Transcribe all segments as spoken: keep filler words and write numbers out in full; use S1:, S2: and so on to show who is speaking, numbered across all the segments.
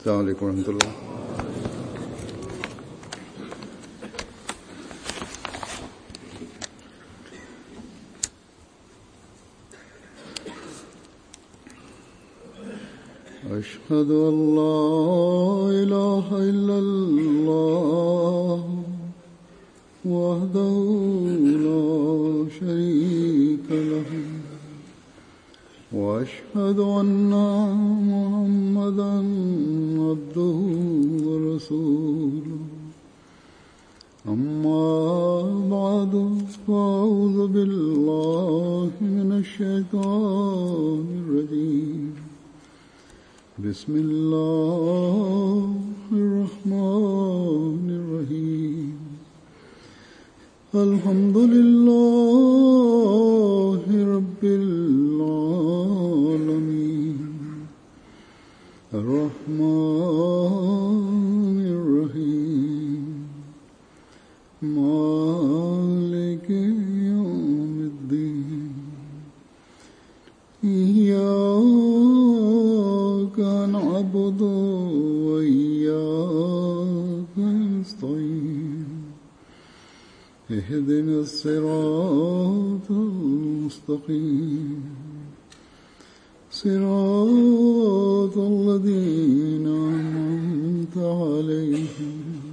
S1: السلام عليكم ورحمة الله. أشهد أن لا إله إلا الله وحده لا شريك له وأشهد أن محمدا عبده ورسوله أما بعد فأعوذ بالله من الشيطان الرجيم بسم الله الرحمن الرحيم الحمد لله رب العالمين الرحمن الرحيم مالك يوم الدين إياك نعبد وإياك نستعين اهدنا الصراط المستقيم صراط الذين أنعمت عليهم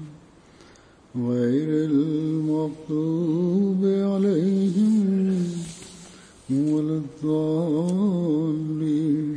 S1: غير المغضوب عليهم ولا الضالين.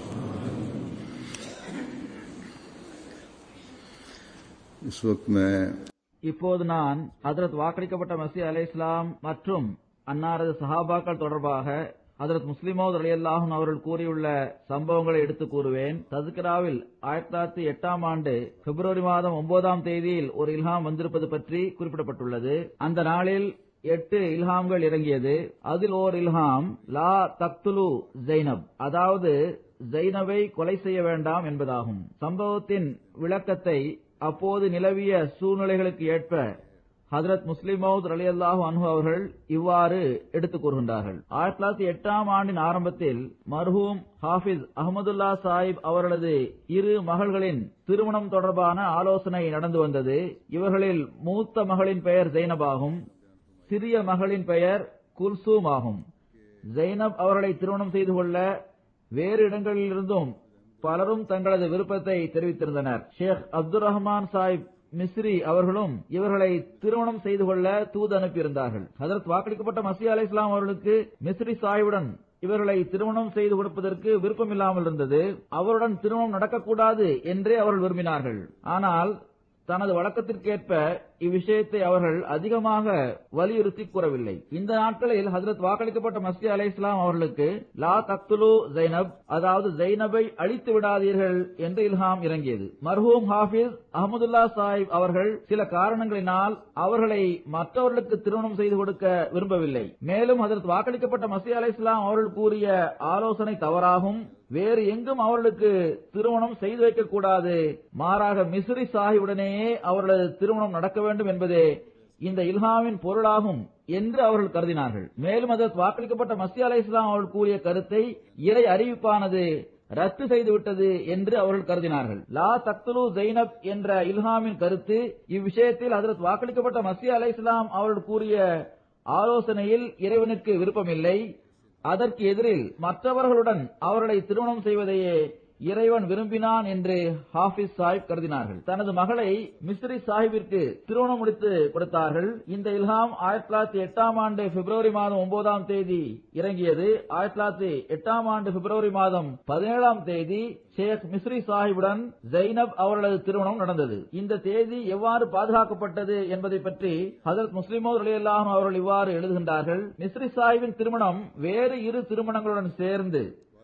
S1: इस वक्त मैं
S2: இப்போது நான் ஹஜ்ரத் வாக்களிக்கப்பட்ட மஸீஹ் அலைஹிஸ்ஸலாம் மற்றும் அன்னாரது சஹாபாக்கள் தொடர்பாக ஹஜ்ரத் முஸ்லிமௌத் ரலியல்லாஹு அன்ஹு அவர்கள் கூறியுள்ள சம்பவங்களை எடுத்து கூறுவேன். தஸ்கிராவில் ஆயிரத்தி தொள்ளாயிரத்தி எட்டாம் ஆண்டு பிப்ரவரி மாதம் ஒன்பதாம் தேதியில் ஒரு இல்ஹாம் வந்திருப்பது பற்றி குறிப்பிடப்பட்டுள்ளது. அந்த நாளில் எட்டு இல்ஹாம்கள் இறங்கியது. அதில் ஓர் இல்ஹாம் லா தக்துலு ஜைனப், அதாவது ஜைனபை கொலை செய்ய வேண்டாம் என்பதாகும். சம்பவத்தின் விளக்கத்தை அப்போது நிலவிய சூழ்நிலைகளுக்கு ஏற்ப ஹஜ்ரத் முஸ்லிமௌத் ரலியல்லாஹு அன்ஹு அவர்கள் இவ்வாறு எடுத்துக் கூறுகின்றார்கள். ஆயிரத்தி தொள்ளாயிரத்தி எட்டாம் ஆண்டின் ஆரம்பத்தில் மர்ஹூம் ஹாஃபிஸ் அஹமதுல்லா சாஹிப் அவர்களது இரு மகள்களின் திருமணம் தொடர்பான ஆலோசனை நடந்து வந்தது. இவர்களில் மூத்த மகளின் பெயர் ஜைனப் ஆகும், சிறிய மகளின் பெயர் குல்சூம் ஆகும். ஜைனப் அவர்களை திருமணம் செய்து கொள்ள வேறு இடங்களிலிருந்தும் பலரும் தங்களது விருப்பத்தை தெரிவித்திருந்தனர். ஷேக் அப்துல் ரஹ்மான் சாஹிப் மிஸ்ரி அவர்களும் இவர்களை திருமணம் செய்து கொள்ள தூது அனுப்பியிருந்தார்கள். ஹஜ்ரத் வாக்களிக்கப்பட்ட மஸீஹ் அலைஹிஸ்ஸலாம் அவர்களுக்கு மிஸ்ரி சாஹிபுடன் இவர்களை திருமணம் செய்து கொடுப்பதற்கு விருப்பம் இல்லாமல் இருந்தது. அவருடன் திருமணம் நடக்கக்கூடாது என்றே அவர்கள் விரும்பினார்கள். ஆனால் தனது வழக்கத்திற்கேற்ப இவ்விஷயத்தை அவர்கள் அதிகமாக வலியுறுத்தி கூறவில்லை. இந்த நாட்களில் ஹஜ்ரத் வாக்களிக்கப்பட்ட மஸீஹ் அலைஹிஸ்ஸலாம் அவர்களுக்கு லா தக்துலு ஜைனப், அதாவது ஜைனபை அழித்து விடாதீர்கள் என்று இல்ஹாம் இறங்கியது. மர்ஹூம் ஹாஃபிஸ் அஹமதுல்லா சாஹிப் அவர்கள் சில காரணங்களினால் அவர்களை மற்றவர்களுக்கு திருமணம் செய்து கொடுக்க விரும்பவில்லை. மேலும் ஹஜ்ரத் வாக்களிக்கப்பட்ட மஸீஹ் அலைஹிஸ்ஸலாம் அவர்கள் கூறிய ஆலோசனை தவறாகும். வேறு எங்கும் அவர்களுக்கு திருமணம் செய்து வைக்கக்கூடாது, மாறாக மிஸ்ரி சாஹிபுடனேயே அவர்களது திருமணம் நடக்க வேண்டும் என்பதே இந்த இல்ஹாமின் பொருளாகும் என்று அவர்கள் கருதினார்கள். மேலும் ஹஜ்ரத் வாக்களிக்கப்பட்ட மஸீஹ் அலைஹிஸ்ஸலாம் அவர்கள் கூறிய கருத்தை இறை அறிவிப்பானது ரத்து செய்துவிட்டது என்று அவர்கள் கருதினார்கள். லா தக்துலு ஜைனப் என்ற இல்ஹாமின் கருத்து இவ்விஷயத்தில் ஹஜ்ரத் வாக்களிக்கப்பட்ட மஸீஹ் அலைஹிஸ்ஸலாம் அவர்கள் கூறிய ஆலோசனையில் இறைவனுக்கு விருப்பமில்லை. அதற்கு எதிரில் மற்றவர்களுடன் அவர்களை திருமணம் செய்வதையே இறைவன் விரும்பினான் என்று ஹாஃபிஸ் சாஹிப் கருதினார்கள். தனது மகளை மிஸ்ரி சாஹிபிற்கு திருமணம் முடித்து கொடுத்தார்கள். இந்த இல்ஹாம் ஆயிரத்தி தொள்ளாயிரத்தி எட்டாம் ஆண்டு பிப்ரவரி மாதம் ஒன்பதாம் தேதி இறங்கியது. ஆயிரத்தி தொள்ளாயிரத்தி எட்டாம் ஆண்டு பிப்ரவரி மாதம் பதினேழாம் தேதி ஷேக் மிஸ்ரி சாஹிபுடன் ஜைனப் அவர்களது திருமணம் நடந்தது. இந்த தேதி எவ்வாறு பாதுகாக்கப்பட்டது என்பதை பற்றி ஹஜ்ரத் முஸ்லிமௌத் ரலியல்லாஹு அன்ஹு அவர்கள் இவ்வாறு எழுதுகின்றார்கள். மிஸ்ரி சாஹிபின் திருமணம் வேறு இரு திருமணங்களுடன் சேர்ந்து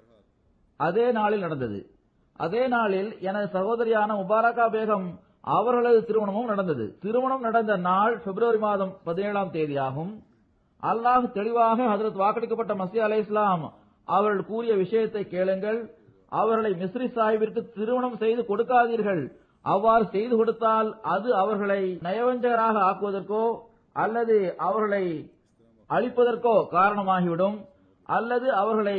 S2: அதே நாளில் நடந்தது. அதே நாளில் எனது சகோதரியான முபாரகா பேகம் அவர்களது திருமணமும் நடந்தது. திருமணம் நடந்த நாள் பிப்ரவரி மாதம் பதினேழாம் தேதி ஆகும். அல்லாஹ் தெளிவாக ஹஜ்ரத் வாக்களிக்கப்பட்ட மஸீஹ் அலைஹிஸ்ஸலாம் அவர்கள் கூறிய விஷயத்தை கேளுங்கள். அவர்களை மிஸ்ரி சாஹிபிற்கு திருமணம் செய்து கொடுக்காதீர்கள். அவ்வாறு செய்து கொடுத்தால் அது அவர்களை நயவஞ்சகராக ஆக்குவதற்கோ அல்லது அவர்களை அழிப்பதற்கோ காரணமாகிவிடும், அல்லது அவர்களை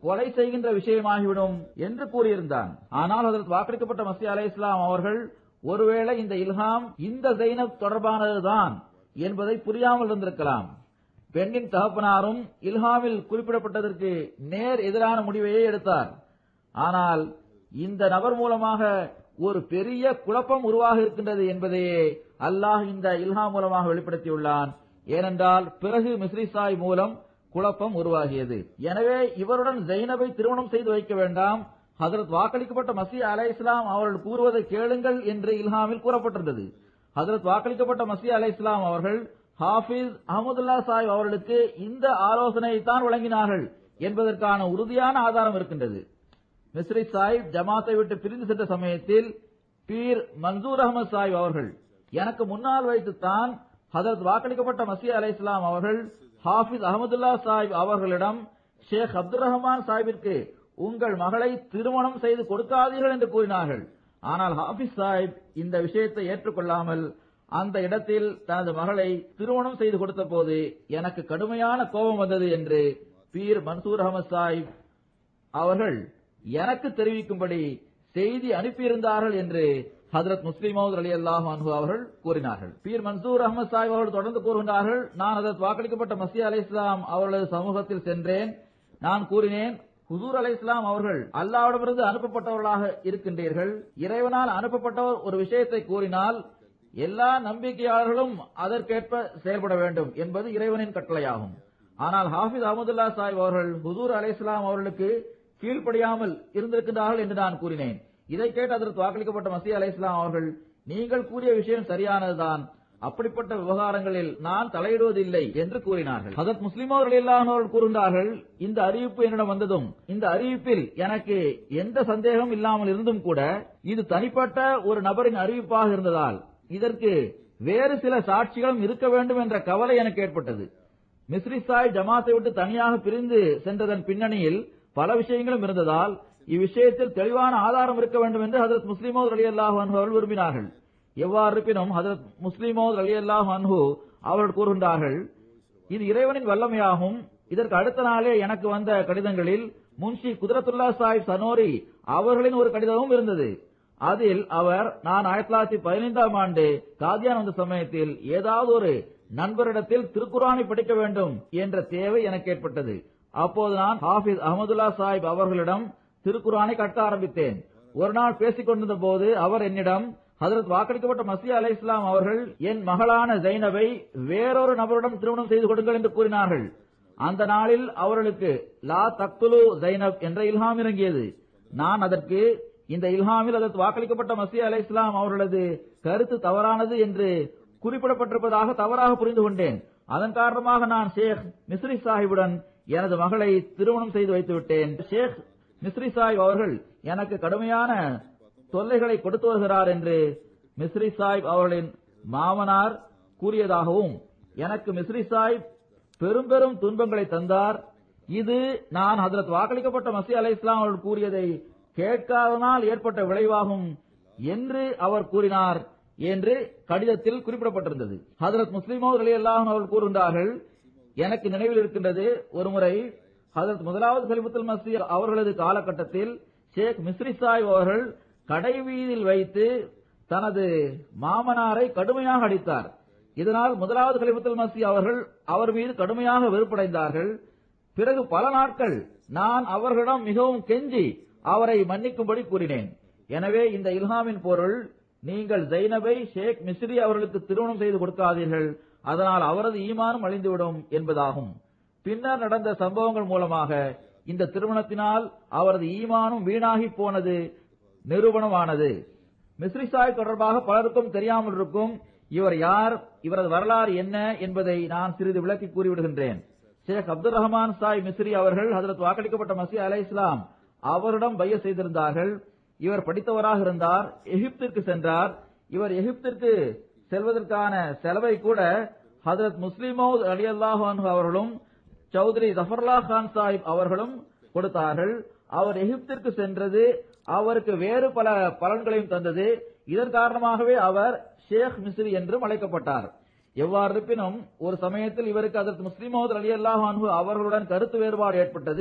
S2: கொலை செய்கின்ற விஷயமாகிவிடும் என்று கூறியிருந்தான். ஆனால் அதற்கு வாக்களிக்கப்பட்ட மஸீஹ் அலைஹிஸ்ஸலாம் அவர்கள் ஒருவேளை இந்த இல்ஹாம் இந்த ஸைனப் தொடர்பானதுதான் என்பதை புரியாமல் இருந்திருக்கலாம். பெண்ணின் தகப்பனாரும் இல்ஹாமில் குறிப்பிடப்பட்டதற்கு நேர் எதிரான முடிவையே எடுத்தார். ஆனால் இந்த நபர் மூலமாக ஒரு பெரிய குழப்பம் உருவாக இருக்கின்றது என்பதையே அல்லாஹ் இந்த இல்ஹாம் மூலமாக வெளிப்படுத்தியுள்ளான். ஏனென்றால் பிறகு மிஸ்ரி சாய் மூலம் குழப்பம் உருவாகியது. எனவே இவருடன் ஸைனபை திருமணம் செய்து வைக்க வேண்டாம், ஹஜ்ரத் வாக்களிக்கப்பட்ட மஸீஹ் அலைஹிஸ்ஸலாம் அவர்கள் கூறுவதை கேளுங்கள் என்று இல்ஹாமில் கூறப்பட்டிருந்தது. ஹஜ்ரத் வாக்களிக்கப்பட்ட மஸீஹ் அலைஹிஸ்ஸலாம் அவர்கள் ஹாஃபிஸ் அஹமதுல்லா சாஹிப் அவர்களுக்கு இந்த ஆலோசனையை தான் வழங்கினார்கள் என்பதற்கான உறுதியான ஆதாரம் இருக்கின்றது. மிஸ்ரி சாஹிப் ஜமாத்தை விட்டு பிரிந்து சென்ற சமயத்தில் பீர் மன்சூர் அஹமது சாஹிப் அவர்கள் எனக்கு முன்னால் வைத்துத்தான் ஹஜ்ரத் வாக்களிக்கப்பட்ட மஸீஹ் அலைஹிஸ்ஸலாம் அவர்கள் ஹாஃபிஸ் அஹமதுல்லா சாஹிப் அவர்களிடம் ஷேக் அப்துல் ரஹ்மான் சாஹிபிற்கு உங்கள் மகளை திருமணம் செய்து கொடுக்காதீர்கள் என்று கூறினார்கள். ஆனால் ஹாஃபிஸ் சாஹிப் இந்த விஷயத்தை ஏற்றுக்கொள்ளாமல் அந்த இடத்தில் தனது மகளை திருமணம் செய்து கொடுத்த போது எனக்கு கடுமையான கோபம் வந்தது என்று பீர் மன்சூர் அஹமது சாஹிப் அவர்கள் எனக்கு தெரிவிக்கும்படி செய்தி அனுப்பியிருந்தார்கள் என்று ஹஜ்ரத் முஸ்லிம் மவ்ஊத் ரலியல்லாஹு அன்ஹு அவர்கள் கூறினார்கள். பீர் மன்சூர் அஹமது சாஹிப் அவர்கள் தொடர்ந்து கூறுகின்றார்கள், நான் ஹஜ்ரத் வாக்களிக்கப்பட்ட மஸீஹ் அலைஹிஸ்ஸலாம் அவர்களது சமூகத்தில் சென்றேன். நான் கூறினேன், ஹுசூர் அலைஹிஸ்ஸலாம் அவர்கள் அல்லாஹ்விடமிருந்து அனுப்பப்பட்டவர்களாக இருக்கின்றீர்கள். இறைவனால் அனுப்பப்பட்டவர் ஒரு விஷயத்தை கூறினால் எல்லா நம்பிக்கையாளர்களும் அதற்கேற்ப செயல்பட வேண்டும் என்பது இறைவனின் கட்டளையாகும். ஆனால் ஹாஃபிஸ் அஹமதுல்லா சாஹிப் அவர்கள் ஹுசூர் அலைஹிஸ்ஸலாம் அவர்களுக்கு கீழ்ப்படியாமல் இருந்திருக்கிறார்கள் என்று நான் கூறினேன். இதை கேட்டு அதற்கு வாக்களிக்கப்பட்ட மஸீஹ் அலைஹிஸ்ஸலாம் அவர்கள், நீங்கள் கூறிய விஷயம் சரியானதுதான், அப்படிப்பட்ட விவகாரங்களில் நான் தலையிடுவதில்லை என்று கூறினார்கள். ஹஜ்ரத் முஸ்லிம் ரலியல்லாஹு அவர்கள் கூறுகின்றார்கள், இந்த அறிவிப்பு என்னிடம் வந்ததும் இந்த அறிவிப்பில் எனக்கு எந்த சந்தேகம் இல்லாமல் இருந்தும் கூட இது தனிப்பட்ட ஒரு நபரின் அறிவிப்பாக இருந்ததால் இதற்கு வேறு சில சாட்சிகளும் இருக்க வேண்டும் என்ற கவலை எனக்கு ஏற்பட்டது. மிஸ்ரி சாய் ஜமாத்தை விட்டு தனியாக பிரிந்து சென்றதன் பின்னணியில் பல விஷயங்களும் இருந்ததால் இவ்விஷயத்தில் தெளிவான ஆதாரம் இருக்க வேண்டும் என்று ஹஜ்ரத் முஸ்லிம் மவ்ஊத் ரலியல்லாஹு அன்ஹு அவர்கள் விரும்பினார்கள். எவ்வாறு இருப்பினும் ஹஜ்ரத் முஸ்லிம் மவ்ஊத் ரலியல்லாஹு அன்ஹு அவர்கள் கூறுகின்றார்கள், இது இறைவனின் வல்லமையாகும். இதற்கு அடுத்த நாளே எனக்கு வந்த கடிதங்களில் முன்ஷி குத்ரத்துல்லா சாஹிப் சனோரி அவர்களின் ஒரு கடிதமும் இருந்தது. அதில் அவர், நான் ஆயிரத்தி தொள்ளாயிரத்தி பதினைந்தாம் ஆண்டு காதியான் வந்த சமயத்தில் ஏதாவது ஒரு நண்பரிடத்தில் திருக்குரானை படிக்க வேண்டும் என்ற தேவை எனக்கு ஏற்பட்டது. அப்போது நான் ஹாஃபிஸ் அஹமதுல்லா சாஹிப் அவர்களிடம் திருக்குரானை கற்க ஆரம்பித்தேன். ஒரு நாள் பேசிக் கொண்டிருந்த போது அவர் என்னிடம், ஹஜ்ரத் வாக்களிக்கப்பட்ட மஸீஹ் அலைஹிஸ்ஸலாம் அவர்கள் என் மகளான ஸைனபை வேறொரு நபருடன் திருமணம் செய்து கொடுங்கள் என்று கூறினார்கள். அந்த நாளில் அவர்களுக்கு லா தக்துலு ஸைனப் என்ற இல்ஹாம் இறங்கியது. நான் அதற்கு, இந்த இல்ஹாமில் ஹஜ்ரத் வாக்களிக்கப்பட்ட மஸீஹ் அலைஹிஸ்ஸலாம் அவர்களது கருத்து தவறானது என்று குறிப்பிடப்பட்டிருப்பதாக தவறாக புரிந்து கொண்டேன். அதன் காரணமாக நான் ஷேக் மிஸ்ரி சாஹிபுடன் எனது மகளை திருமணம் செய்து வைத்து விட்டேன். ஷேக் மிஸ்ரி சாஹிப் அவர்கள் எனக்கு கடுமையான தொல்லைகளை கொடுத்து வருகிறார் என்று மிஸ்ரி சாஹிப் அவர்களின் மாமனார் கூறியதாகவும், எனக்கு மிஸ்ரி சாஹிப் பெரும் பெரும் துன்பங்களை தந்தார். இது நான் ஹஜ்ரத் வாக்களிக்கப்பட்ட மஸீஹ் அலைஹிஸ்ஸலாம் அவர்கள் கூறியதை கேட்காதனால் ஏற்பட்ட விளைவாகும் என்று அவர் கூறினார் என்று கடிதத்தில் குறிப்பிடப்பட்டிருந்தது. ஹஜ்ரத் முஸ்லிம் மவ்ஊத் ரலியல்லாஹு அன்ஹு அவர்கள் கூறுகின்றார்கள், எனக்கு நினைவில் இருக்கின்றது, ஒருமுறை ஹஜ்ரத் முதலாவது கலிஃபத்துல் மஸீஹ் அவர்களது காலகட்டத்தில் ஷேக் மிஸ்ரி சாஹிப் அவர்கள் கடைவீதியில் வைத்து தனது மாமனாரை கடுமையாக அடித்தார். இதனால் முதலாவது கலிஃபத்துல் மஸீஹ் அவர்கள் அவர் மீது கடுமையாக வெறுப்படைந்தார்கள். பிறகு பல நாட்கள் நான் அவர்களிடம் மிகவும் கெஞ்சி அவரை மன்னிக்கும்படி கூறினேன். எனவே இந்த இல்ஹாமின் பொருள், நீங்கள் ஸைனபை ஷேக் மிஸ்ரி அவர்களுக்கு திருமணம் செய்து கொடுக்காதீர்கள், அதனால் அவரது ஈமானும் அழிந்துவிடும் என்பதாகும். பின்னர் நடந்த சம்பவங்கள் மூலமாக இந்த திருமணத்தினால் அவரது ஈமானும் வீணாகி போனது நிரூபணமானது. மிஸ்ரி சாஹிப் தொடர்பாக பலருக்கும் தெரியாமல் இருக்கும். இவர் யார், இவரது வரலாறு என்ன என்பதை நான் சிறிது விளக்கி கூறிவிடுகின்றேன். ஷேக் அப்துல் ரஹ்மான் சாஹிப் மிஸ்ரி அவர்கள் ஹஜ்ரத் வாக்களிக்கப்பட்ட மஸீஹ் அலைஹிஸ்ஸலாம் அவரிடம் பைய செய்திருந்தார்கள். இவர் படித்தவராக இருந்தார். எகிப்திற்கு சென்றார். இவர் எகிப்திற்கு செல்வதற்கான செலவை கூட ஹஜ்ரத் முஸ்லிம் மவ்ஊத் ரலியல்லாஹு அன்ஹு அவர்களும் சௌத்ரி ஜஃபருல்லா கான் சாஹிப் அவர்களும் கொடுத்தார்கள். அவர் எகிப்திற்கு சென்றது அவருக்கு வேறு பல பலன்களையும் தந்தது. இதன் காரணமாகவே அவர் ஷேக் மிஸ்ரி என்றும் அழைக்கப்பட்டார். எவ்வாறு இருப்பினும் ஒரு சமயத்தில் இவருக்கு ஹஜ்ரத் முஸ்லிம் மவ்ஊத் ரலியல்லாஹு அன்ஹு அவர்களுடன் கருத்து வேறுபாடு ஏற்பட்டது.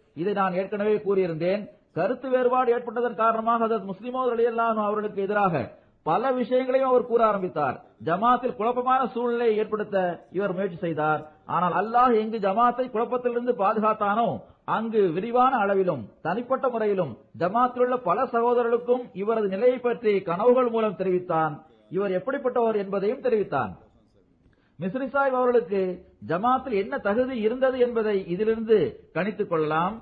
S2: இதை நான் ஏற்கனவே கூறியிருந்தேன். கருத்து வேறுபாடு ஏற்பட்டதன் காரணமாக ஹஜ்ரத் முஸ்லிமோத் ரலியல்லாஹு அன்ஹு அவர்களுக்கு எதிராக பல விஷயங்களையும் அவர் கூற ஆரம்பித்தார். ஜமாத்தில் குழப்பமான சூழ்நிலையை ஏற்படுத்த இவர் முயற்சி செய்தார். ஆனால் அல்லாஹ் எங்கு ஜமாத்தை குழப்பத்திலிருந்து பாதுகாத்தானோ அங்கு விரிவான அளவிலும் தனிப்பட்ட முறையிலும் ஜமாத்தில் உள்ள பல சகோதரர்களுக்கும் இவரது நிலையை பற்றி கனவுகள் மூலம் தெரிவித்தான். இவர் எப்படிப்பட்டவர் என்பதையும் தெரிவித்தான். மிஸ்ரி சாஹிப் அவர்களுக்கு ஜமாத்தில் என்ன தகுதி இருந்தது என்பதை இதிலிருந்து கணித்துக் கொள்ளலாம்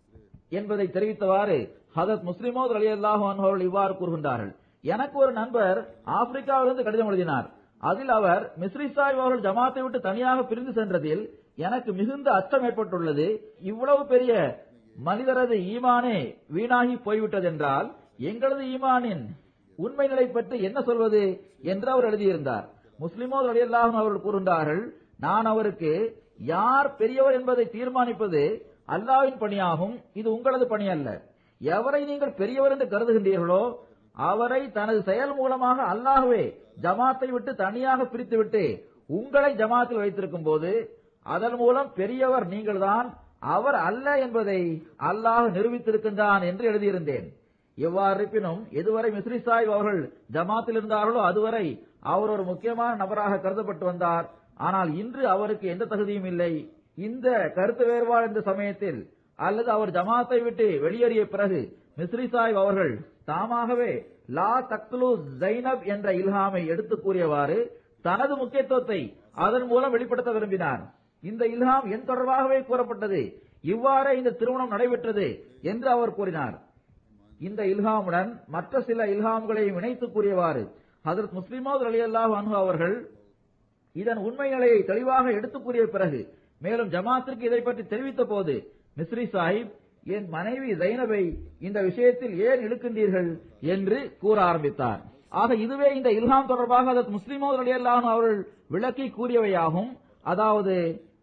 S2: என்பதை தெரிவித்தவாறு ஹஜ்ரத் முஸ்லிமோத் ரலியல்லாஹு அன்ஹு அவர்கள் இவ்வாறு கூறுகின்றார்கள். எனக்கு ஒரு நண்பர் ஆப்பிரிக்காவிலிருந்து கடிதம் எழுதினார். அதில் அவர் மிஸ்ரி சாஹிப் அவர்கள் ஜமாத்தை விட்டு தனியாக பிரிந்து சென்றதில் எனக்கு மிகுந்த அச்சம் ஏற்பட்டுள்ளது. இவ்வளவு பெரிய மனிதரது ஈமானே வீணாகி போய்விட்டது என்றால் எங்களது ஈமானின் உண்மை நிலை பற்றி என்ன சொல்வது என்று அவர் எழுதியிருந்தார். முஸ்லிமோத் ரலியல்லாஹு அன்ஹு அவர்கள் கூறுகின்றார்கள், நான் அவருக்கு யார் பெரியவர் என்பதை தீர்மானிப்பது அல்லாஹ்வின் பணியாகும், இது உங்களது பணி அல்ல. எவரை நீங்கள் பெரியவர் என்று கருதுகின்றீர்களோ அவரை தனது செயல் மூலமாக அல்லாஹ்வே ஜமாத்தை விட்டு தனியாக பிரித்துவிட்டு உங்களை ஜமாத்தில் வைத்திருக்கும் போது அதன் மூலம் பெரியவர் நீங்கள்தான், அவர் அல்ல என்பதை அல்லாஹ் நிரூபித்திருக்கின்றான் என்று எழுதியிருந்தேன். எவ்வாறு இருப்பினும் எதுவரை மிஸ்ரி சாஹிப் அவர்கள் ஜமாத்தில் இருந்தார்களோ அதுவரை அவர் ஒரு முக்கியமான நபராக கருதப்பட்டு வந்தார். ஆனால் இன்று அவருக்கு எந்த தகுதியும் இல்லை. இந்த கருத்து வேறுபாடு என்ற சமயத்தில் அல்லது அவர் ஜமாத்தை விட்டு வெளியேறிய பிறகு மிஸ்ரி சாஹிப் அவர்கள் தாமாகவே லா தக்துலு ஜைனப் என்ற இல்ஹாமை எடுத்து கூறியவாறு தனது முக்கியத்துவத்தை அதன் மூலம் வெளிப்படுத்த விரும்பினார். இந்த இல்ஹாம் என் தொடர்பாகவே கூறப்பட்டது, இவ்வாறே இந்த திருமணம் நடைபெற்றது என்று அவர் கூறினார். இந்த இல்ஹாமுடன் மற்ற சில இல்ஹாம்களையும் இணைத்து கூறியவாறு ஹஜ்ரத் முஸ்லிமோத் ரலியல்லாஹு அன்ஹு அவர்கள் இதன் உண்மை நிலையை தெளிவாக எடுத்து கூறிய பிறகு மேலும் ஜமாத்திற்கு இதை பற்றி தெரிவித்த போது மிஸ்ரி சாஹிப், என் மனைவி ஜைனபை இந்த விஷயத்தில் ஏன் இழுக்கின்றீர்கள் என்று கூற ஆரம்பித்தார். ஆக இதுவே இந்த இல்ஹாம் தொடர்பாக ஹஜ்ரத் முஸ்லிமோத் ரலியல்லாஹு அன்ஹு அவர்கள் விளக்கி கூறியவையாகும். அதாவது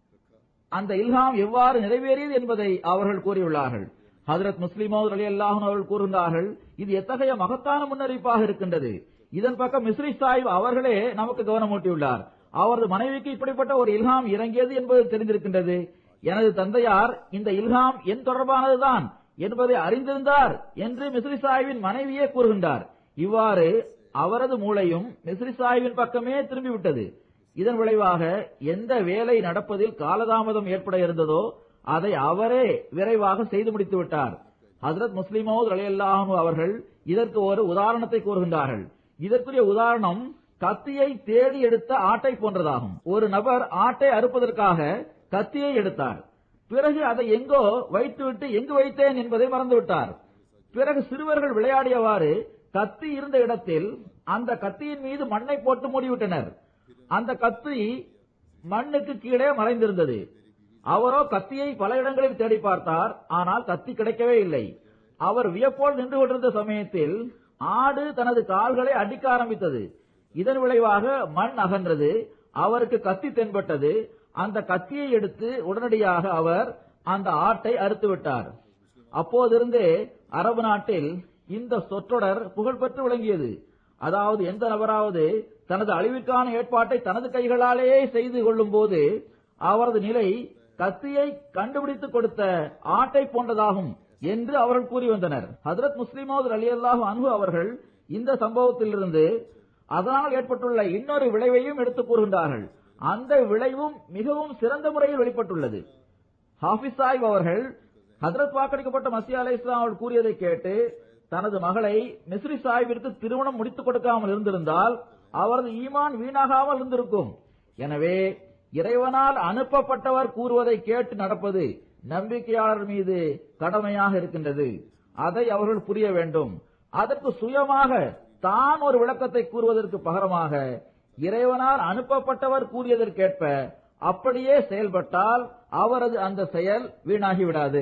S2: அந்த இல்ஹாம் எவ்வாறு நிறைவேறியது என்பதை அவர்கள் கூறியுள்ளார்கள். ஹஜ்ரத் முஸ்லிமோத் ரலியல்லாஹு அன்ஹு அவர்கள் கூறுகின்றார்கள், இது எத்தகைய மகத்தான முன்னறிவிப்பாக இருக்கின்றது. இதன் பக்கம் மிஸ்ரி சாஹிப் அவர்களே நமக்கு கவனமூட்டியுள்ளார். அவரது மனைவிக்கு இப்படிப்பட்ட ஒரு இல்ஹாம் இறங்கியது என்பது தெரிந்திருக்கின்றது. எனது தந்தையார் இந்த இல்ஹாம் என் தொடர்பானதுதான் என்பதை அறிந்திருந்தார் என்று மிஸ்ரி சாஹிபின் மனைவியே கூறுகின்றார். இவ்வாறு அவரது மூளையும் மிஸ்ரி சாஹிபின் பக்கமே திரும்பிவிட்டது. இதன் விளைவாக எந்த வேலை நடப்பதில் காலதாமதம் ஏற்பட இருந்ததோ அதை அவரே விரைவாக செய்து முடித்து விட்டார். ஹஜ்ரத் முஸ்லிமோத் ரலியல்லாஹு அன்ஹு அவர்கள் இதற்கு ஒரு உதாரணத்தை கூறுகின்றார்கள். இதற்குரிய உதாரணம் கத்தியை தேடி எடுத்த ஆட்டை போன்றதாகும். ஒரு நபர் ஆட்டை அறுப்பதற்காக கத்தியை எடுத்தார். பிறகு அதை எங்கோ வைத்துவிட்டு எங்கு வைத்தேன் என்பதை மறந்துவிட்டார். பிறகு சிறுவர்கள் விளையாடியவாறு கத்தி இருந்த இடத்தில் அந்த கத்தியின் மீது மண்ணை போட்டு மூடிவிட்டனர். அந்த கத்தி மண்ணுக்கு கீழே மறைந்திருந்தது. அவரோ கத்தியை பல இடங்களில் தேடி பார்த்தார், ஆனால் கத்தி கிடைக்கவே இல்லை. அவர் வியப்போல் நின்று கொண்டிருந்த சமயத்தில் ஆடு தனது கால்களை அடிக்க ஆரம்பித்தது. இதன் விளைவாக மண் அகன்றது. அவருக்கு கத்தி தென்பட்டது. அந்த கத்தியை எடுத்து உடனடியாக அவர் அந்த ஆட்டை அறுத்து விட்டார். அப்போதிருந்தே அரபு நாட்டில் இந்த சொற்றொடர் புகழ்பெற்று விளங்கியது. அதாவது எந்த நபராவது தனது அழிவிற்கான ஏற்பாட்டை தனது கைகளாலேயே செய்து கொள்ளும் போது அவரது நிலை கத்தியை கண்டுபிடித்து கொடுத்த ஆட்டை போன்றதாகும் என்று அவர்கள் கூறி வந்தனர். ஹஜ்ரத் முஸ்லிமோத் ரலியல்லாஹு அன்ஹு அவர்கள் இந்த சம்பவத்திலிருந்து அதனால் ஏற்பட்டுள்ள இன்னொரு விளைவையும் எடுத்து கூறுகின்றார்கள். அந்த விளைவும் மிகவும் சிறந்த முறையில் வெளிப்பட்டுள்ளது. ஹாஃபிஸ் சாஹிப் அவர்கள் ஹஜ்ரத் வாக்களிக்கப்பட்ட மஸீஹ் அலைஹிஸ்ஸலாம் அவர்கள் கூறியதை கேட்டு தனது மகளை மிஸ்ரி சாஹிபிற்கு திருமணம் முடித்துக் கொடுக்காமல் இருந்திருந்தால் அவரது ஈமான் வீணாகாமல் இருந்திருக்கும். எனவே இறைவனால் அனுப்பப்பட்டவர் கூறுவதை கேட்டு நடப்பது நம்பிக்கையாளர் மீது கடமையாக இருக்கின்றது. அதை அவர்கள் புரிய வேண்டும். அதற்கு சுயமாக தான் ஒரு விளக்கத்தை கூறுவதற்கு பகரமாக இறைவனால் அனுப்பப்பட்டவர் கூறியதற்கேற்ப அப்படியே செயல்பட்டால் அவரது அந்த செயல் வீணாகிவிடாது.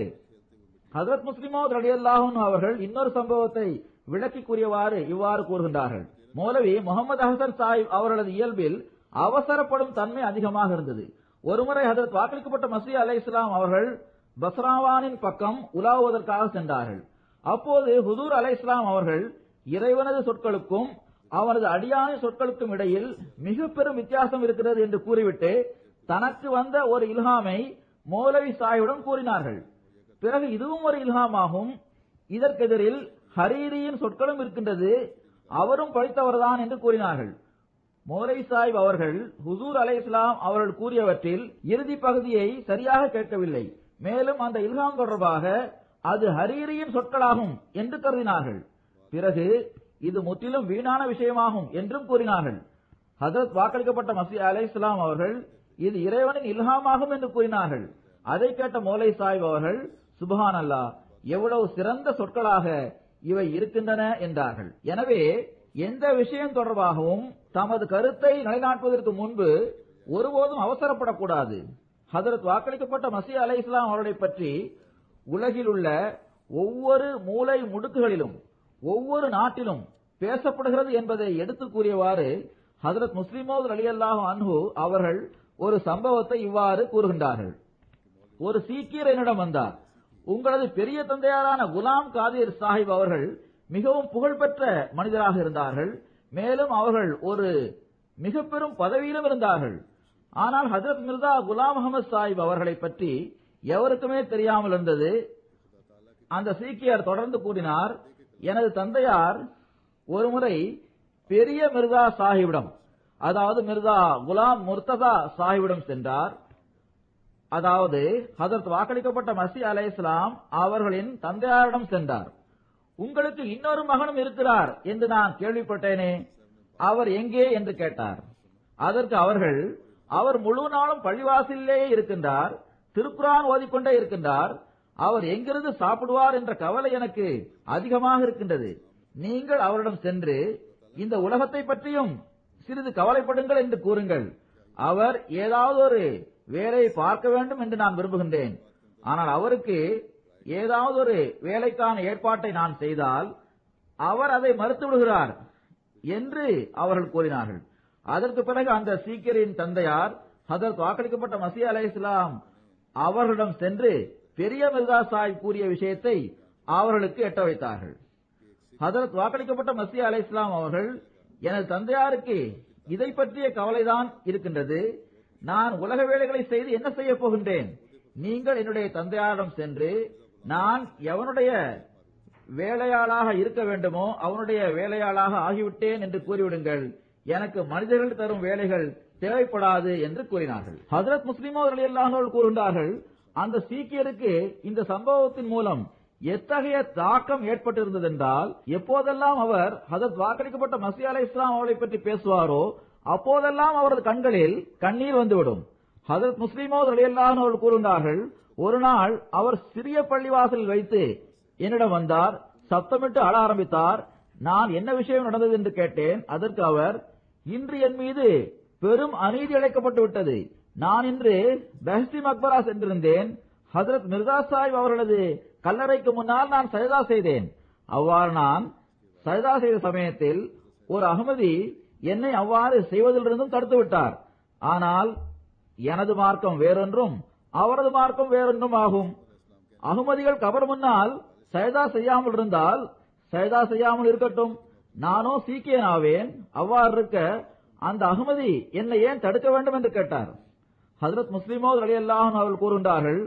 S2: ஹஜ்ரத் முஸ்லிமோத் ரலியல்லாஹு அன்ஹு அவர்கள் இன்னொரு சம்பவத்தை விளக்கி கூறியவாறு இவ்வாறு கூறுகின்றார்கள். மௌலவி முகமது ஹசன் சாஹிப் அவர்களது இயல்பில் அவசரப்படும் தன்மை அதிகமாக இருந்தது. ஒருமுறை ஹஜ்ரத் வாக்களிக்கப்பட்ட மஸீஹ் அலைஹிஸ்ஸலாம் அவர்கள் பஸ்ராவானின் பக்கம் உலாவுவதற்காக சென்றார்கள். அப்போது ஹுதூர் அலைஹிஸ்ஸலாம் அவர்கள் இறைவனது சொற்களுக்கும் அவரது அடியானின் சொற்களுக்கும் இடையில் மிக பெரும் வித்தியாசம் இருக்கிறது என்று கூறிவிட்டு தனக்கு வந்த ஒரு இல்ஹாமை மௌலவி சாஹிபிடம் கூறினார்கள். பிறகு இதுவும் ஒரு இல்ஹாமாகும். இதற்கெதிரில் ஹரீரியின் சொற்களும் இருக்கின்றது, அவரும் படித்தவர்தான் என்று கூறினார்கள். மௌலை சாஹிப் அவர்கள் ஹுசூர் அலைஹிஸ்ஸலாம் அவர்கள் கூறியவற்றில் இறுதி பகுதியை சரியாக கேட்கவில்லை. மேலும் அந்த இல்ஹாம் தொடர்பாக அது ஹரீரியின் சொற்களாகும் என்று கருதினார்கள். பிறகு இது முற்றிலும் வீணான விஷயமாகும் என்றும் கூறினார்கள். ஹஜரத் வாக்களிக்கப்பட்ட மஸீஹ் அலைஹிஸ்ஸலாம் அவர்கள் இது இறைவனின் இல்ஹாமாகும் என்று கூறினார்கள். அதை கேட்ட மௌலை சாஹிப் அவர்கள் சுப்ஹான் அல்லாஹ், எவ்வளவு சிறந்த சொற்களாக இவை இருக்கின்றன என்றார்கள். எனவே எந்த விஷயம் தொடர்பாகவும் தமது கருத்தை நிலைநாட்டுவதற்கு முன்பு ஒருபோதும் அவசரப்படக்கூடாது. ஹஜரத் வாக்களிக்கப்பட்ட மஸீஹ் அலைஹிஸ்ஸலாம் அவர்களை பற்றி உலகில் உள்ள ஒவ்வொரு மூலை முடுக்குகளிலும் ஒவ்வொரு நாட்டிலும் பேசப்படுகிறது என்பதை எடுத்து கூறியவாறு ஹஜரத் முஸ்லிம் மவ்ஊத் ரலியல்லாஹு அன்ஹு அவர்கள் ஒரு சம்பவத்தை இவ்வாறு கூறுகின்றார்கள். ஒரு சீக்கியர் என்னிடம் வந்தார். உங்களது பெரிய தந்தையாரான குலாம் காதிர் சாஹிப் அவர்கள் மிகவும் புகழ்பெற்ற மனிதராக இருந்தார்கள். மேலும் அவர்கள் ஒரு மிக பெரும் பதவியிலும் இருந்தார்கள். ஆனால் ஹஜரத் மிர்சா குலாம் அஹமது சாஹிப் அவர்களை பற்றி எவருக்குமே தெரியாமல் இருந்தது. அந்த சீக்கியர் தொடர்ந்து கூறினார், எனது தந்தையார் ஒருமுறை பெரிய மிர்சா சாஹிபிடம், அதாவது மிர்சா குலாம் முர்ததா சாஹிபிடம் சென்றார். அதாவது ஹஜரத் வாக்களிக்கப்பட்ட மஸீஹ் அலைஹிஸ்ஸலாம் அவர்களின் தந்தையாரிடம் சென்றார். உங்களுக்கு இன்னொரு மகனும் இருக்கிறார் என்று நான் கேள்விப்பட்டேனே, அவர் எங்கே என்று கேட்டார். அதற்கு அவர்கள், அவர் முழு நாளும் பள்ளிவாசலிலேயே இருக்கின்றார், திருக்குர்ஆன் ஓதிக்கொண்டே இருக்கின்றார், அவர் எங்கிருந்து சாப்பிடுவார் என்ற கவலை எனக்கு அதிகமாக இருக்கின்றது. நீங்கள் அவரிடம் சென்று இந்த உலகத்தை பற்றியும் சிறிது கவலைப்படுங்கள் என்று கூறுங்கள். அவர் ஏதாவது ஒரு வேலையை பார்க்க வேண்டும் என்று நான் விரும்புகின்றேன். ஆனால் அவருக்கு ஏதாவது ஒரு வேலைக்கான ஏற்பாட்டை நான் செய்தால் அவர் அதை மறுத்து விடுகிறார் என்று அவர்கள் கூறினார்கள். அதற்கு பிறகு அந்த சீக்கியரின் தந்தையார் ஹஜரத் வாக்களிக்கப்பட்ட மஸீஹ் அலைஹிஸ்ஸலாம் அவர்களிடம் சென்று பெரிய மிர்சா சாஹிப் கூறிய விஷயத்தை அவர்களுக்கு எட்ட வைத்தார்கள். ஹஜரத் வாக்களிக்கப்பட்ட மஸீஹ் அலைஹிஸ்ஸலாம் அவர்கள், எனது தந்தையாருக்கு இதை பற்றிய கவலைதான் இருக்கின்றது. நான் உலக வேலைகளை செய்து என்ன செய்ய போகின்றேன்? நீங்கள் என்னுடைய தந்தையாரிடம் சென்று நான் எவனுடைய வேலையாளாக இருக்க வேண்டுமோ அவனுடைய வேலையாளாக ஆகிவிட்டேன் என்று கூறிவிடுங்கள். எனக்கு மனிதர்கள் தரும் வேலைகள் தேவைப்படாது என்று கூறினார்கள். ஹஜரத் முஸ்லிம் மவ்ஊத் ரலியல்லாஹு அன்ஹு கூறுகின்றார்கள், அந்த சீக்கியருக்கு இந்த சம்பவத்தின் மூலம் எத்தகைய தாக்கம் ஏற்பட்டிருந்தது என்றால், எப்போதெல்லாம் அவர் ஹஜரத் வாக்களிக்கப்பட்ட மஸீஹ் அலைஹிஸ்ஸலாம் அவர்களை பற்றி பேசுவாரோ அப்போதெல்லாம் அவரது கண்களில் கண்ணீர் வந்துவிடும். ஹஜரத் முஸ்லிம் மவ்ஊத் ரலியல்லாஹு அன்ஹு அவர்கள் கூறுகின்றார்கள், ஒரு நாள் அவர் சிறிய பள்ளிவாசலில் வைத்து என்னிடம் வந்தார், சத்தமிட்டு அழ ஆரம்பித்தார். நான் என்ன விஷயம் நடந்தது என்று கேட்டேன். அதற்கு அவர், இன்று என் மீது பெரும் அநீதி இழைக்கப்பட்டு விட்டது. நான் இன்று பெஹ்ஸ்தி மக்பரா சென்றிருந்தேன். ஹஜரத் மிர்சா சாஹிப் அவர்களது கல்லறைக்கு முன்னால் நான் சஜதா செய்தேன். அவ்வாறு நான் சஜதா செய்த சமயத்தில் ஒரு அகமதி என்னை அவ்வாறு செய்வதிலிருந்தும் தடுத்து விட்டார். ஆனால் எனது மார்க்கம் வேறொன்றும் அவரது மார்க்கம் வேறொன்றும் ஆகும். அகமதிகள் கபர் முன்னால் சஜதா செய்யாமல் இருந்தால் சஜதா செய்யாமல் இருக்கட்டும், நானோ சீக்கியன் ஆவேன். அவ்வாறு இருக்க அந்த அகமதி என்னை ஏன் தடுக்க வேண்டும் என்று கேட்டார். ஹஜரத் முஸ்லிம் மவ்ஊத் ரலியல்லாஹு அன்ஹு அவர்கள் கூறுகின்றார்கள்,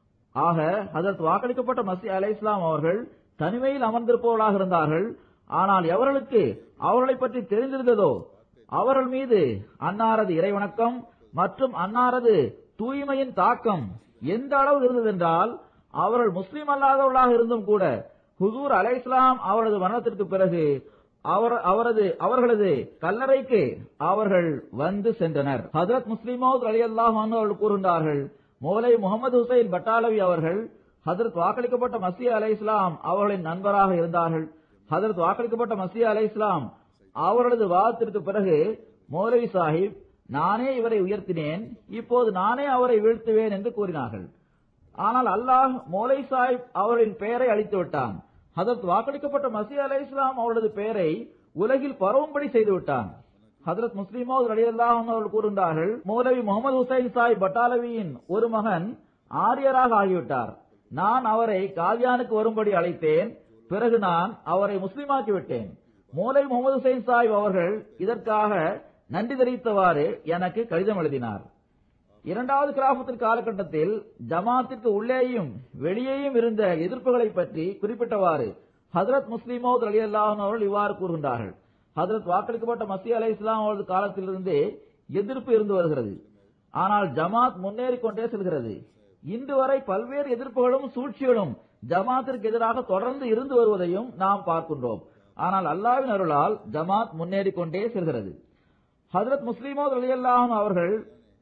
S2: ஆக ஹஜரத் வாக்களிக்கப்பட்ட மஸீஹ் அலைஹிஸ்ஸலாம் அவர்கள் தனிமையில் அமர்ந்திருப்பவர்களாக இருந்தார்கள். ஆனால் எவர்களுக்கு அவர்களை பற்றி தெரிந்திருந்ததோ அவர்கள் மீது அன்னாரது இறைவணக்கம் மற்றும் அன்னாரது தூய்மையின் தாக்கம் எந்த அளவு இருந்ததென்றால், அவர்கள் முஸ்லிம் அல்லாதவர்களாக இருந்தும் கூட ஹுசூர் அலைஹிஸ்ஸலாம் அவரது மரணத்திற்கு பிறகு அவர் அவரது அவர்களது கல்லறைக்கு அவர்கள் வந்து சென்றனர். ஹஜரத் முஸ்லிம் மவ்ஊத் ரலியல்லாஹு அன்ஹு அவர்கள் கூறுகின்றார்கள், மௌலை முகமது ஹுசைன் பட்டாலவி அவர்கள் ஹஜரத் வாக்களிக்கப்பட்ட மஸீஹ் அலைஹிஸ்ஸலாம் அவர்களின் நண்பராக இருந்தார்கள். ஹஜரத் வாக்களிக்கப்பட்ட மஸீஹ் அலைஹிஸ்ஸலாம் அவர்களது வாதத்திற்கு பிறகு மௌலவி சாஹிப், நானே இவரை உயர்த்தினேன், இப்போது நானே அவரை வீழ்த்துவேன் என்று கூறினார்கள். ஆனால் அல்லாஹ் மௌலை சாஹிப் அவர்களின் பெயரை அழித்து விட்டான். ஹஜரத் வாக்களிக்கப்பட்ட மஸீஹ் அலைஹிஸ்ஸலாம் அவரது பெயரை உலகில் பரவும்படி செய்து விட்டான். ஹஜரத் முஸ்லிம் மவ்ஊத் ரலியல்லாஹு அன்ஹு அவர்கள் கூறுகின்றார்கள், மௌலவி முகமது ஹுசைன் சாஹிப் பட்டாலவியின் ஒரு மகன் ஆரியராக ஆகிவிட்டார். நான் அவரை காதியானுக்கு வரும்படி அழைத்தேன். பிறகு நான் அவரை முஸ்லிமாக்கி விட்டேன். மௌலவி முகமது ஹுசைன் சாஹிப் அவர்கள் இதற்காக நன்றி தெரிவித்தவாறு எனக்கு கடிதம் எழுதினார். இரண்டாவது கிலாபத்தின் காலகட்டத்தில் ஜமாத்திற்கு உள்ளேயும் வெளியேயும் இருந்த எதிர்ப்புகளை பற்றி குறிப்பிட்டவாறு ஹஜ்ரத் முஸ்லிம் மவ்ஊத் ரலியல்லாஹு அன்ஹு அவர்கள் இவ்வாறு கூறுகின்றார்கள். ஹஜ்ரத் வாக்களிக்கப்பட்ட மஸீஹ் அலைஹிஸ்ஸலாம் அவரது காலத்திலிருந்தே எதிர்ப்பு இருந்து வருகிறது. ஆனால் ஜமாத் முன்னேறிக் கொண்டே செல்கிறது. இன்று வரை பல்வேறு எதிர்ப்புகளும் சூழ்ச்சிகளும் ஜமாத்திற்கு எதிராக தொடர்ந்து இருந்து வருவதையும் நாம் பார்க்கின்றோம். ஆனால் அல்லாஹ்வின் அருளால் ஜமாத் முன்னேறிக் கொண்டே செல்கிறது. ஹஜ்ரத் முஸ்லிம் மவ்ஊத் ரலியல்லாஹு அன்ஹு அவர்கள்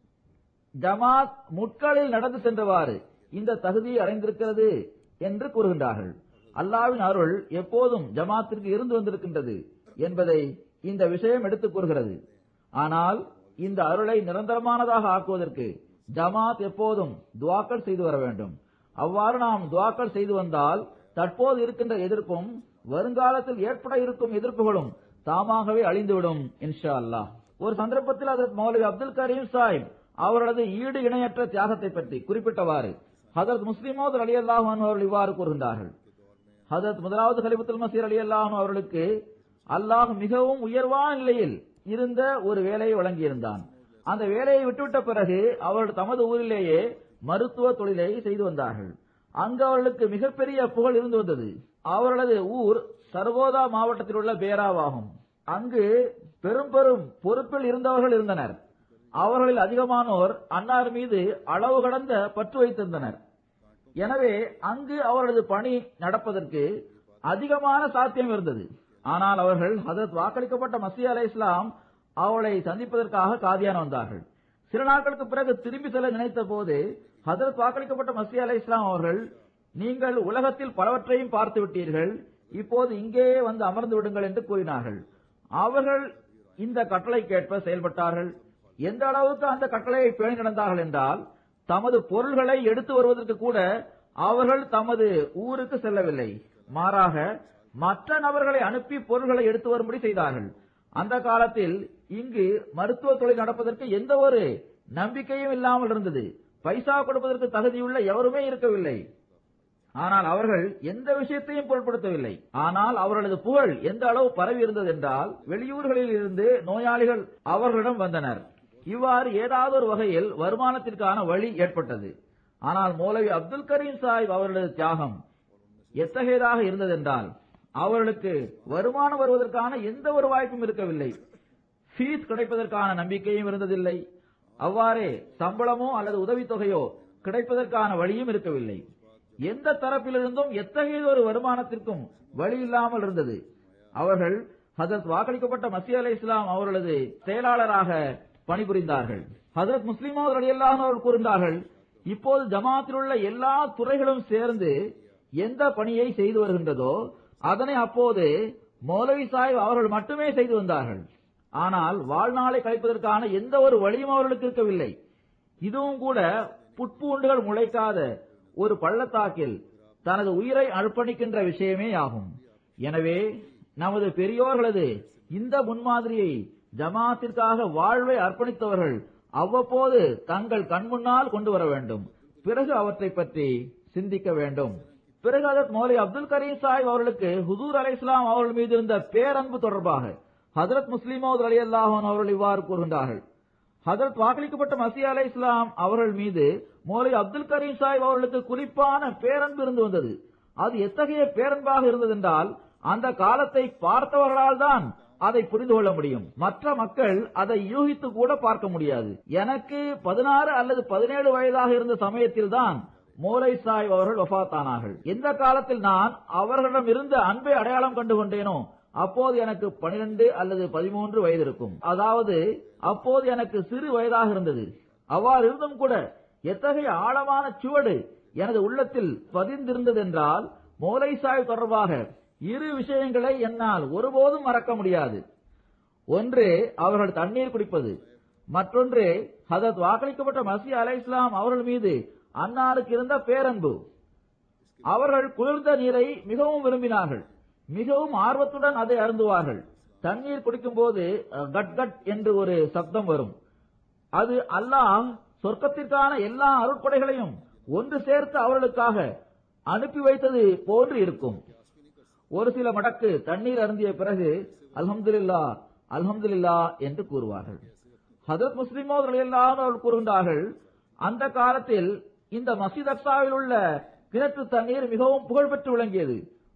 S2: ஜமாத் முட்களில் நடந்து சென்றவாறு இந்த தகுதியை அடைந்திருக்கிறது என்று கூறுகின்றார்கள். அல்லாஹ்வின் அருள் எப்போதும் ஜமாத்திற்கு இருந்து வந்திருக்கின்றது என்பதை இந்த விஷயம் எடுத்துக் கூறுகிறது. ஆனால் இந்த அருளை நிரந்தரமானதாக ஆக்குவதற்கு ஜமாத் எப்போதும் துஆக்கள் செய்து வர வேண்டும். அவ்வாறு நாம் துஆக்கள் செய்து வந்தால் தற்போது இருக்கின்ற எதிர்ப்பும் வருங்காலத்தில் ஏற்பட இருக்கும் எதிர்ப்புகளும் தாமாகவே அழிந்துவிடும் இன்ஷா அல்லாஹ். ஒரு சந்தர்ப்பத்தில் ஹஜ்ரத் மௌலவி அப்துல் கரீம் சாஹிப் அவர்களது ஈடு இணையற்ற தியாகத்தை பற்றி குறிப்பிட்டவாறு ஹஜ்ரத் முஸ்லிம் மவ்ஊத் ரலியல்லாஹு அன்ஹு அவர்கள் இவ்வாறு கூறுகின்றார்கள். ஹஜ்ரத் முதலாவது கலிஃபத்துல் மஸீஹ் ரலியல்லாஹு அன்ஹு அவர்களுக்கு அல்லாஹ் மிகவும் உயர்வான நிலையில் இருந்த ஒரு வேலையை வழங்கியிருந்தான். அந்த வேலையை விட்டுவிட்ட பிறகு அவர்கள் தமது ஊரிலேயே மருத்துவ தொழிலை செய்து வந்தார்கள். அங்கு அவர்களுக்கு மிகப்பெரிய புகழ் இருந்து வந்தது. அவர்களது ஊர் சர்வோதா மாவட்டத்தில் உள்ள பேராவாகும். அங்கு பெரும் பெரும் பொறுப்பில் இருந்தவர்கள் இருந்தனர். அவர்களில் அதிகமானோர் அன்னார் மீது அளவு கடந்த பற்று வைத்திருந்தனர். எனவே அங்கு அவர்களது பணி நடப்பதற்கு அதிகமான சாத்தியம் இருந்தது. ஆனால் அவர்கள் ஹஜ்ரத் வாக்களிக்கப்பட்ட மஸீஹ் அலைஹிஸ்ஸலாம் அவளை சந்திப்பதற்காக காதியான் வந்தார்கள். சில நாட்களுக்கு பிறகு திரும்பி செல்ல நினைத்த போது ஹஜ்ரத் வாக்களிக்கப்பட்ட மஸீஹ் அலைஹிஸ்ஸலாம் அவர்கள், நீங்கள் உலகத்தில் பலவற்றையும் பார்த்து விட்டீர்கள், இப்போது இங்கேயே வந்து அமர்ந்து விடுங்கள் என்று கூறினார்கள். அவர்கள் இந்த கட்டளைக்கேற்ப செயல்பட்டார்கள். எந்த அளவுக்கு அந்த கட்டளையை பேணி நடந்தார்கள் என்றால், தமது பொருள்களை எடுத்து வருவதற்கு கூட அவர்கள் தமது ஊருக்கு செல்லவில்லை. மாறாக மற்ற நபர்களை அனுப்பி பொருள்களை எடுத்து வரும்படி செய்தார்கள். அந்த காலத்தில் இங்கு மருத்துவ தொழில் நடப்பதற்கு எந்த ஒரு நம்பிக்கையும் இல்லாமல் இருந்தது. பைசா கொடுப்பதற்கு தகுதியுள்ள எவருமே இருக்கவில்லை. ஆனால் அவர்கள் எந்த விஷயத்தையும் பொருட்படுத்தவில்லை. ஆனால் அவர்களது புகழ் எந்த அளவு பரவி இருந்தது என்றால், வெளியூர்களில் இருந்து நோயாளிகள் அவர்களிடம் வந்தனர். இவ்வாறு ஏதாவது ஒரு வகையில் வருமானத்திற்கான வழி ஏற்பட்டது. ஆனால் மௌலவி அப்துல் கரீம் சாஹிப் அவர்களது தியாகம் எத்தகையதாக இருந்ததென்றால், அவர்களுக்கு வருமானம் வருவதற்கான எந்த ஒரு வாய்ப்பும் இருக்கவில்லை. ஃபீஸ் கிடைப்பதற்கான நம்பிக்கையும் இருந்ததில்லை. அவ்வாறே சம்பளமோ அல்லது உதவித்தொகையோ கிடைப்பதற்கான வழியும் இருக்கவில்லை. எந்த தரப்பிலிருந்தும் எத்தகைய ஒரு வருமானத்திற்கும் வழி இல்லாமல் இருந்தது. அவர்கள் ஹஜ்ரத் வாக்களிக்கப்பட்ட மஸீஹ் அலைஹிஸ்ஸலாம் அவர்களது செயலாளராக பணிபுரிந்தார்கள். ஹஜ்ரத் முஸ்லிம் மவ்ஊத் ரலியல்லாஹு அன்ஹு அவர்கள் கூறினார்கள், இப்போது ஜமாத்தில் உள்ள எல்லா துறைகளும் சேர்ந்து எந்த பணியை செய்து வருகின்றதோ அதனை அப்போது மௌலவி சாஹிப் அவர்கள் மட்டுமே செய்து வந்தார்கள். ஆனால் வாழ்நாளை கழிப்பதற்கான எந்த ஒரு வழியும் அவர்களுக்கு இருக்கவில்லை. இதுவும் கூட புட்பூண்டுகள் முளைக்காத ஒரு பள்ளத்தாக்கில் தனது உயிரை அர்ப்பணிக்கின்ற விஷயமே ஆகும். எனவே நமது பெரியோர்களது இந்த முன்மாதிரியை ஜமாத்திற்காக வாழ்வை அர்ப்பணித்தவர்கள் அவ்வப்போது தங்கள் கண்முன்னால் கொண்டு வர வேண்டும். பிறகு அவற்றை பற்றி சிந்திக்க வேண்டும். பிறகு ஹஜ்ரத் மௌலவி அப்துல் கரீம் சாஹிப் அவர்களுக்கு ஹுசூர் அலைஹிஸ்ஸலாம் அவர்கள் மீது இருந்த பேரன்பு தொடர்பாக ஹஜ்ரத் முஸ்லிம் மவ்ஊத் ரலியல்லாஹு அன்ஹு அவர்கள் இவ்வாறு கூறுகின்றார்கள். ஹஜ்ரத் வாக்களிக்கப்பட்ட மஸீஹ் அலைஹிஸ்ஸலாம் அவர்கள் மீது மௌலவி அப்துல் கரீம் சாஹிப் அவர்களுக்கு குறிப்பான பேரன்பு இருந்து வந்தது. அது எத்தகைய பேரன்பாக இருந்ததென்றால், அந்த காலத்தை பார்த்தவர்களால் தான் அதை புரிந்து கொள்ள முடியும். மற்ற மக்கள் அதை யூகித்து கூட பார்க்க முடியாது. எனக்கு பதினாறு அல்லது பதினேழு வயதாக இருந்த சமயத்தில் தான் மௌலவி சாஹிப் அவர்கள் வஃபாத்தானார்கள். எந்த காலத்தில் நான் அவர்களிடம் இருந்த அன்பை அடையாளம் கண்டு கொண்டேனோ அப்போது எனக்கு பனிரெண்டு அல்லது பதிமூன்று வயது இருக்கும். அதாவது அப்போது எனக்கு சிறு வயதாக இருந்தது. அவ்வாறு இருந்தும் கூட எத்தகைய ஆழமான சுவடு எனது உள்ளத்தில் பதிந்திருந்தது என்றால், மௌலவி சாஹிப் தொடர்பாக இரு விஷயங்களை என்னால் ஒருபோதும் மறக்க முடியாது. ஒன்று அவர்கள் தண்ணீர் குடிப்பது, மற்றொன்று ஹஜ்ரத் வாக்களிக்கப்பட்ட மஸீஹ் அலைஹிஸ்ஸலாம் அவர்கள் மீது அன்னாருக்கு இருந்த பேரன்பு. அவர்கள் குளிர்ந்த நீரை மிகவும் விரும்பினார்கள். மிகவும் ஆர்வத்துடன் அதை அருந்துவார்கள். தண்ணீர் குடிக்கும் போது கட் கட் என்று ஒரு சப்தம் வரும். அது அல்லாஹ் சொர்க்கத்திற்கான எல்லா அருட்கொடைகளையும் ஒன்று சேர்த்து அவர்களுக்காக அனுப்பி வைத்தது போன்று இருக்கும். ஒரு சில மடக்கு தண்ணீர் அருந்திய பிறகு அல்ஹம்துலில்லாஹ் அல்ஹம்துலில்லாஹ் என்று கூறுவார்கள். ஹஜ்ரத் முஸ்லிம் மவ்ஊத் ரலியல்லாஹு அன்ஹு அவர்கள் கூறுகின்றார்கள், அந்த காலத்தில் இந்த மஸ்ஜித் அக்ஸாவில் உள்ள கிணற்று தண்ணீர் மிகவும் புகழ்பெற்று விளங்கியது.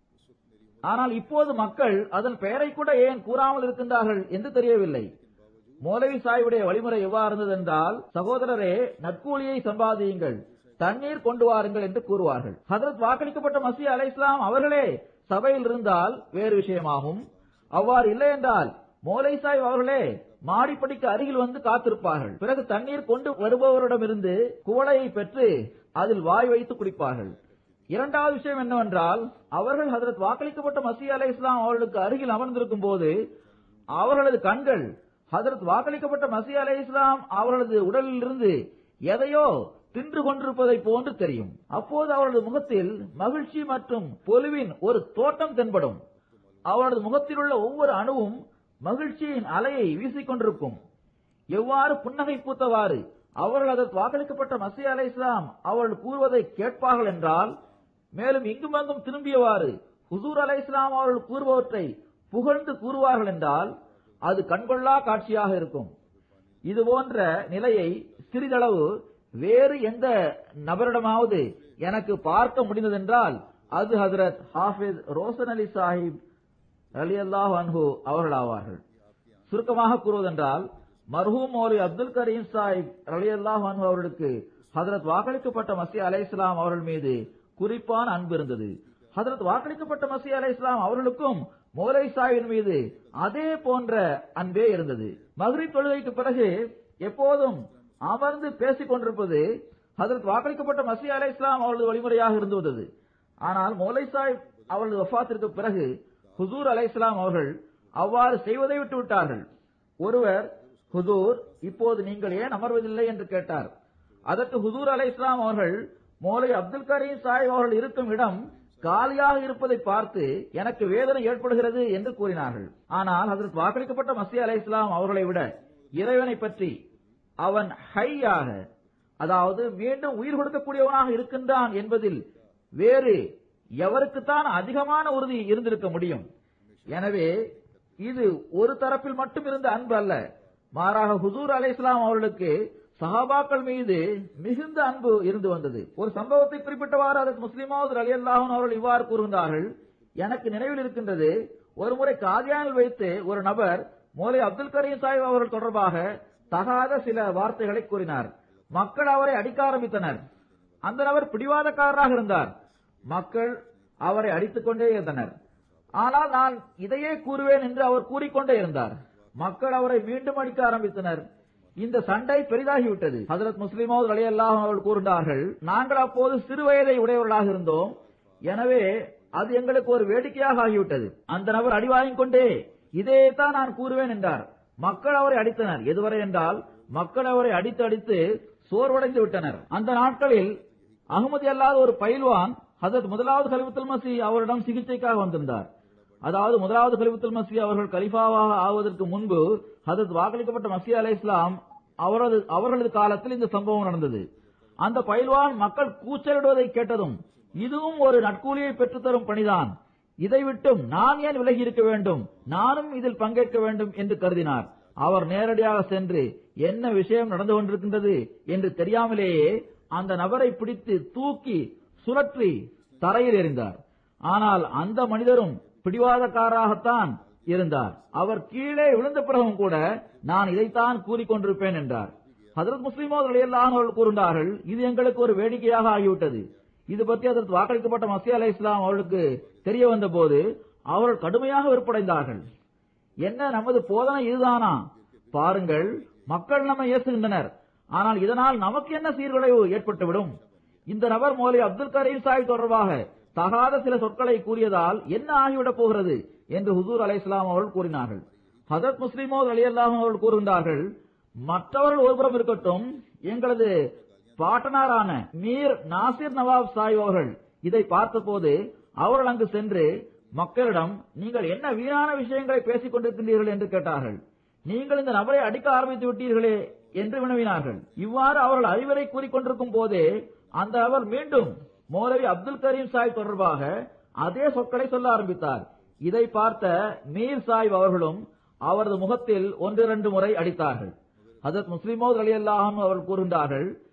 S2: ஆனால் இப்போது மக்கள் அதன் பெயரை கூட ஏன் கூறாமல் இருக்கின்றார்கள் என்று தெரியவில்லை. மௌலவி சாஹிபுடைய வழிமுறை எவ்வாறு இருந்தது என்றால், சகோதரரே, நற்கூலியை சம்பாதியுங்கள், தண்ணீர் கொண்டு வாருங்கள் என்று கூறுவார்கள். ஹதரத் வாக்களிக்கப்பட்ட மசீஹ் அலைஹிஸ்ஸலாம் அவர்களே சபையில் இருந்தால் வேறு விஷயமாகும். அவ்வாறு இல்லை என்றால் மௌலவி சாஹிப் அவர்களே மாடிப்படிக்கு அருகில் வந்து காத்திருப்பார்கள். பிறகு தண்ணீர் கொண்டு வருபவரிடமிருந்து குவளையை பெற்று அதில் வாய் வைத்து குடிப்பார்கள். இரண்டாவது விஷயம் என்னவென்றால், அவர்கள் ஹதரத் வாக்களிக்கப்பட்ட மசீஹ் அலைஹிஸ்ஸலாம் அவர்களுக்கு அருகில் அமர்ந்திருக்கும் போது அவர்களது கண்கள் ஹதரத் வாக்களிக்கப்பட்ட மசீஹ் அலைஹிஸ்ஸலாம் அவர்களது உடலில் இருந்து எதையோ தின்று கொண்டிருப்பதை போன்று தெரியும். அப்போது அவரது முகத்தில் மகிழ்ச்சி மற்றும் பொலிவின் ஒரு தோட்டம் தென்படும். அவரது முகத்தில் உள்ள ஒவ்வொரு அணுவும் மகிழ்ச்சியின் அலையை வீசிக்கொண்டிருக்கும். எவ்வாறு புன்னகை பூத்தவாறு அவர்கள் அதற்கு வாக்களிக்கப்பட்ட மசீஹ் அலைஹிஸ்ஸலாம் அவர்கள் கூறுவதை கேட்பார்கள் என்றால், மேலும் இங்கும் அங்கும் திரும்பியவாறு ஹுசூர் அலைஹிஸ்ஸலாம் அவர்கள் கூறுபவற்றை புகழ்ந்து கூறுவார்கள் என்றால் அது கண்கொள்ளா காட்சியாக இருக்கும். இது போன்ற நிலையை சிறிதளவு வேறு எந்த நபரிடமாவது எனக்கு பார்க்க முடிந்ததென்றால் அது ஹஜ்ரத் ஹாஃபிஸ் ரோஷன் அலி சாஹிப் ரலியல்லாஹு அன்ஹு அவர்கள் ஆவார்கள். சுருக்கமாக கூறுவதென்றால், மர்ஹூம் மௌலவி அப்துல் கரீம் சாஹிப் ரலியல்லாஹு அன்ஹு அவர்களுக்கு ஹஜ்ரத் வாக்களிக்கப்பட்ட மசீஹ் அலைஹிஸ்ஸலாம் அவர்கள் மீது குறிப்பான அன்பு இருந்தது. ஹஜ்ரத் வாக்களிக்கப்பட்ட மசீஹ் அலைஹிஸ்ஸலாம் அவர்களுக்கும் மௌலவி சாஹிபின் மீது அதே போன்ற அன்பே இருந்தது. மக்ரிப் தொழுகைக்கு பிறகு எப்போதும் அமர்ந்து பேசிக் கொண்டிருப்பது ஹஜ்ரத் வாக்களிக்கப்பட்ட மசீஹ் அலைஹிஸ்ஸலாம் அவர்களது வழிமுறையாக இருந்து வந்தது. ஆனால் மௌலவி சாஹிப் அவர்களது வஃபாத்திற்கு பிறகு ஹுசூர் அலைஹிஸ்ஸலாம் அவர்கள் அவ்வாறு செய்வதை விட்டு விட்டார்கள். ஒருவர், ஹுசூர், இப்போது நீங்கள் ஏன் அமர்வதில்லை என்று கேட்டார். அதற்கு ஹுசூர் அலைஹிஸ்ஸலாம் அவர்கள், மௌலவி அப்துல் கரீம் சாஹிப் அவர்கள் இருக்கும் இடம் காலியாக இருப்பதை பார்த்து எனக்கு வேதனை ஏற்படுகிறது என்று கூறினார்கள். ஆனால் ஹஜ்ரத் வாக்களிக்கப்பட்ட மசீஹ் அலைஹிஸ்ஸலாம் அவர்களை விட இறைவனை பற்றி அவன் ஹையாக, அதாவது மீண்டும் உயிர் கொடுக்கக்கூடியவனாக இருக்கின்றான் என்பதில் வேறு எவருக்குத்தான் அதிகமான உறுதி இருந்திருக்க முடியும். எனவே இது ஒரு தரப்பில் மட்டும் இருந்த அன்பு அல்ல, மாறாக ஹுசூர் அலைஹிஸ்ஸலாம் அவர்களுக்கு சஹாபாக்கள் மீது மிகுந்த அன்பு இருந்து வந்தது. ஒரு சம்பவத்தை குறிப்பிட்டவாறு அதற்கு முஸ்லிமோது ரலியல்லாஹு அன்ஹு அவர்கள் இவ்வாறு கூறுகின்றார்கள், எனக்கு நினைவில் இருக்கின்றது, ஒருமுறை காதியானில் வைத்து ஒரு நபர் மௌலவி அப்துல் கரீம் சாஹிப் அவர்கள் தொடர்பாக தகாத சில வார்த்தைகளை கூறினார். மக்கள் அவரை அடிக்க ஆரம்பித்தனர். அந்த நபர் பிடிவாதக்காரராக இருந்தார். மக்கள் அவரை அடித்துக் கொண்டே இருந்தனர். ஆனால் நான் இதையே கூறுவேன் என்று அவர் கூறிக்கொண்டே இருந்தார். மக்கள் அவரை மீண்டும் அடிக்க ஆரம்பித்தனர். இந்த சண்டை பெரிதாகிவிட்டது. ஹஜ்ரத் முஸ்லிமோது ரலியல்லாஹு அன்ஹு அவர்கள் கூறினார்கள், நாங்கள் அப்போது சிறு வயதை உடையவர்களாக இருந்தோம். எனவே அது எங்களுக்கு ஒரு வேடிக்கையாக ஆகிவிட்டது. அந்த நபர் அடி வாங்கிக் கொண்டே இதே தான் நான் கூறுவேன் என்றார். மக்கள் அவரை அடித்தனர். எதுவரை என்றால் மக்கள் அவரை அடித்து அடித்து சோர்வடைந்து விட்டனர். அந்த நாட்களில் அகமதி அல்லாத ஒரு பயில்வான் ஹஜ்ரத் முதலாவது கலிஃபத்துல் மஸீஹ் அவரிடம் சிகிச்சைக்காக வந்திருந்தார். அதாவது முதலாவது கலிஃபத்துல் மஸீஹ் அவர்கள் கலிஃபாவாக ஆவதற்கு முன்பு ஹஜ்ரத் வாக்களிக்கப்பட்ட மஸீஹ் அலைஹிஸ்ஸலாம் அவரது அவர்களது காலத்தில் இந்த சம்பவம் நடந்தது. அந்த பயில்வான் மக்கள் கூச்சலிடுவதை கேட்டதும், இதுவும் ஒரு நற்கூலியை பெற்றுத்தரும் பணிதான், இதை விட்டும் நான் ஏன் விலகி இருக்க வேண்டும், நானும் இதில் பங்கேற்க வேண்டும் என்று கருதினார். அவர் நேரடியாக சென்று என்ன விஷயம் நடந்து கொண்டிருக்கின்றது என்று தெரியாமலேயே அந்த நபரை பிடித்து தூக்கி சுழற்றி தரையில் எறிந்தார். ஆனால் அந்த மனிதரும் பிடிவாதக்காரராகத்தான் இருந்தார். அவர் கீழே விழுந்த பிறகும் கூட நான் இதைத்தான் கூறிக்கொண்டிருப்பேன் என்றார். ஹஜ்ரத் முஸ்லிமோது ரலியல்லாஹு அன்ஹு அவர்கள் கூறுகின்றார்கள், இது எங்களுக்கு ஒரு வேடிக்கையாக ஆகிவிட்டது. இது பற்றி அதற்கு வாக்களிக்கப்பட்ட மஸீஹ் அலைஹிஸ்ஸலாம் அவர்களுக்கு தெரிய வந்த போது அவர்கள் கடுமையாக வெறுப்படைந்தார்கள். என்ன, நமது போதனை இதுதானா? பாருங்கள், மக்கள் நம்மை ஏசுகின்றனர், ஆனால் இதனால் நமக்கு என்ன சீர்குலைவு ஏற்பட்டுவிடும்? இந்த நபர் மௌலவி அப்துல் கரீம் சாஹிப் தொடர்பாக தகாத சில சொற்களை கூறியதால் என்ன ஆகிவிடப் போகிறது என்று ஹுசூர் அலைஹிஸ்ஸலாம் அவர்கள் கூறினார்கள். ஹஜ்ரத் முஸ்லிமோது ரலியல்லாஹு அன்ஹு அவர்கள் கூறுகின்றார்கள், மற்றவர்கள் ஒருபுறம் இருக்கட்டும், எங்களது பாட்டனாரான மீர் நாசிர் நவாப் சாஹிப் அவர்கள் இதை பார்த்தபோது அவர்கள் அங்கு சென்று மக்களிடம், நீங்கள் என்ன வீணான விஷயங்களை பேசிக் கொண்டிருக்கின்றீர்கள் என்று கேட்டார்கள். நீங்கள் இந்த நபரை அடிக்க ஆரம்பித்து விட்டீர்களே என்று வினவினார்கள். இவ்வாறு அவர்கள் அறிவுரை கூறிக்கொண்டிருக்கும் போதே அந்த நபர் மீண்டும் மௌலவி அப்துல் கரீம் சாஹிப் தொடர்பாக அதே சொற்களை சொல்ல ஆரம்பித்தார். இதை பார்த்த மீர் சாஹிப் அவர்களும் அவரது முகத்தில் ஒன்றிரண்டு முறை அடித்தார்கள். ஹஜ்ரத் முஸ்லிமோது ரலியல்லாஹு அன்ஹு அவர்கள் கூறுகின்றார்கள்,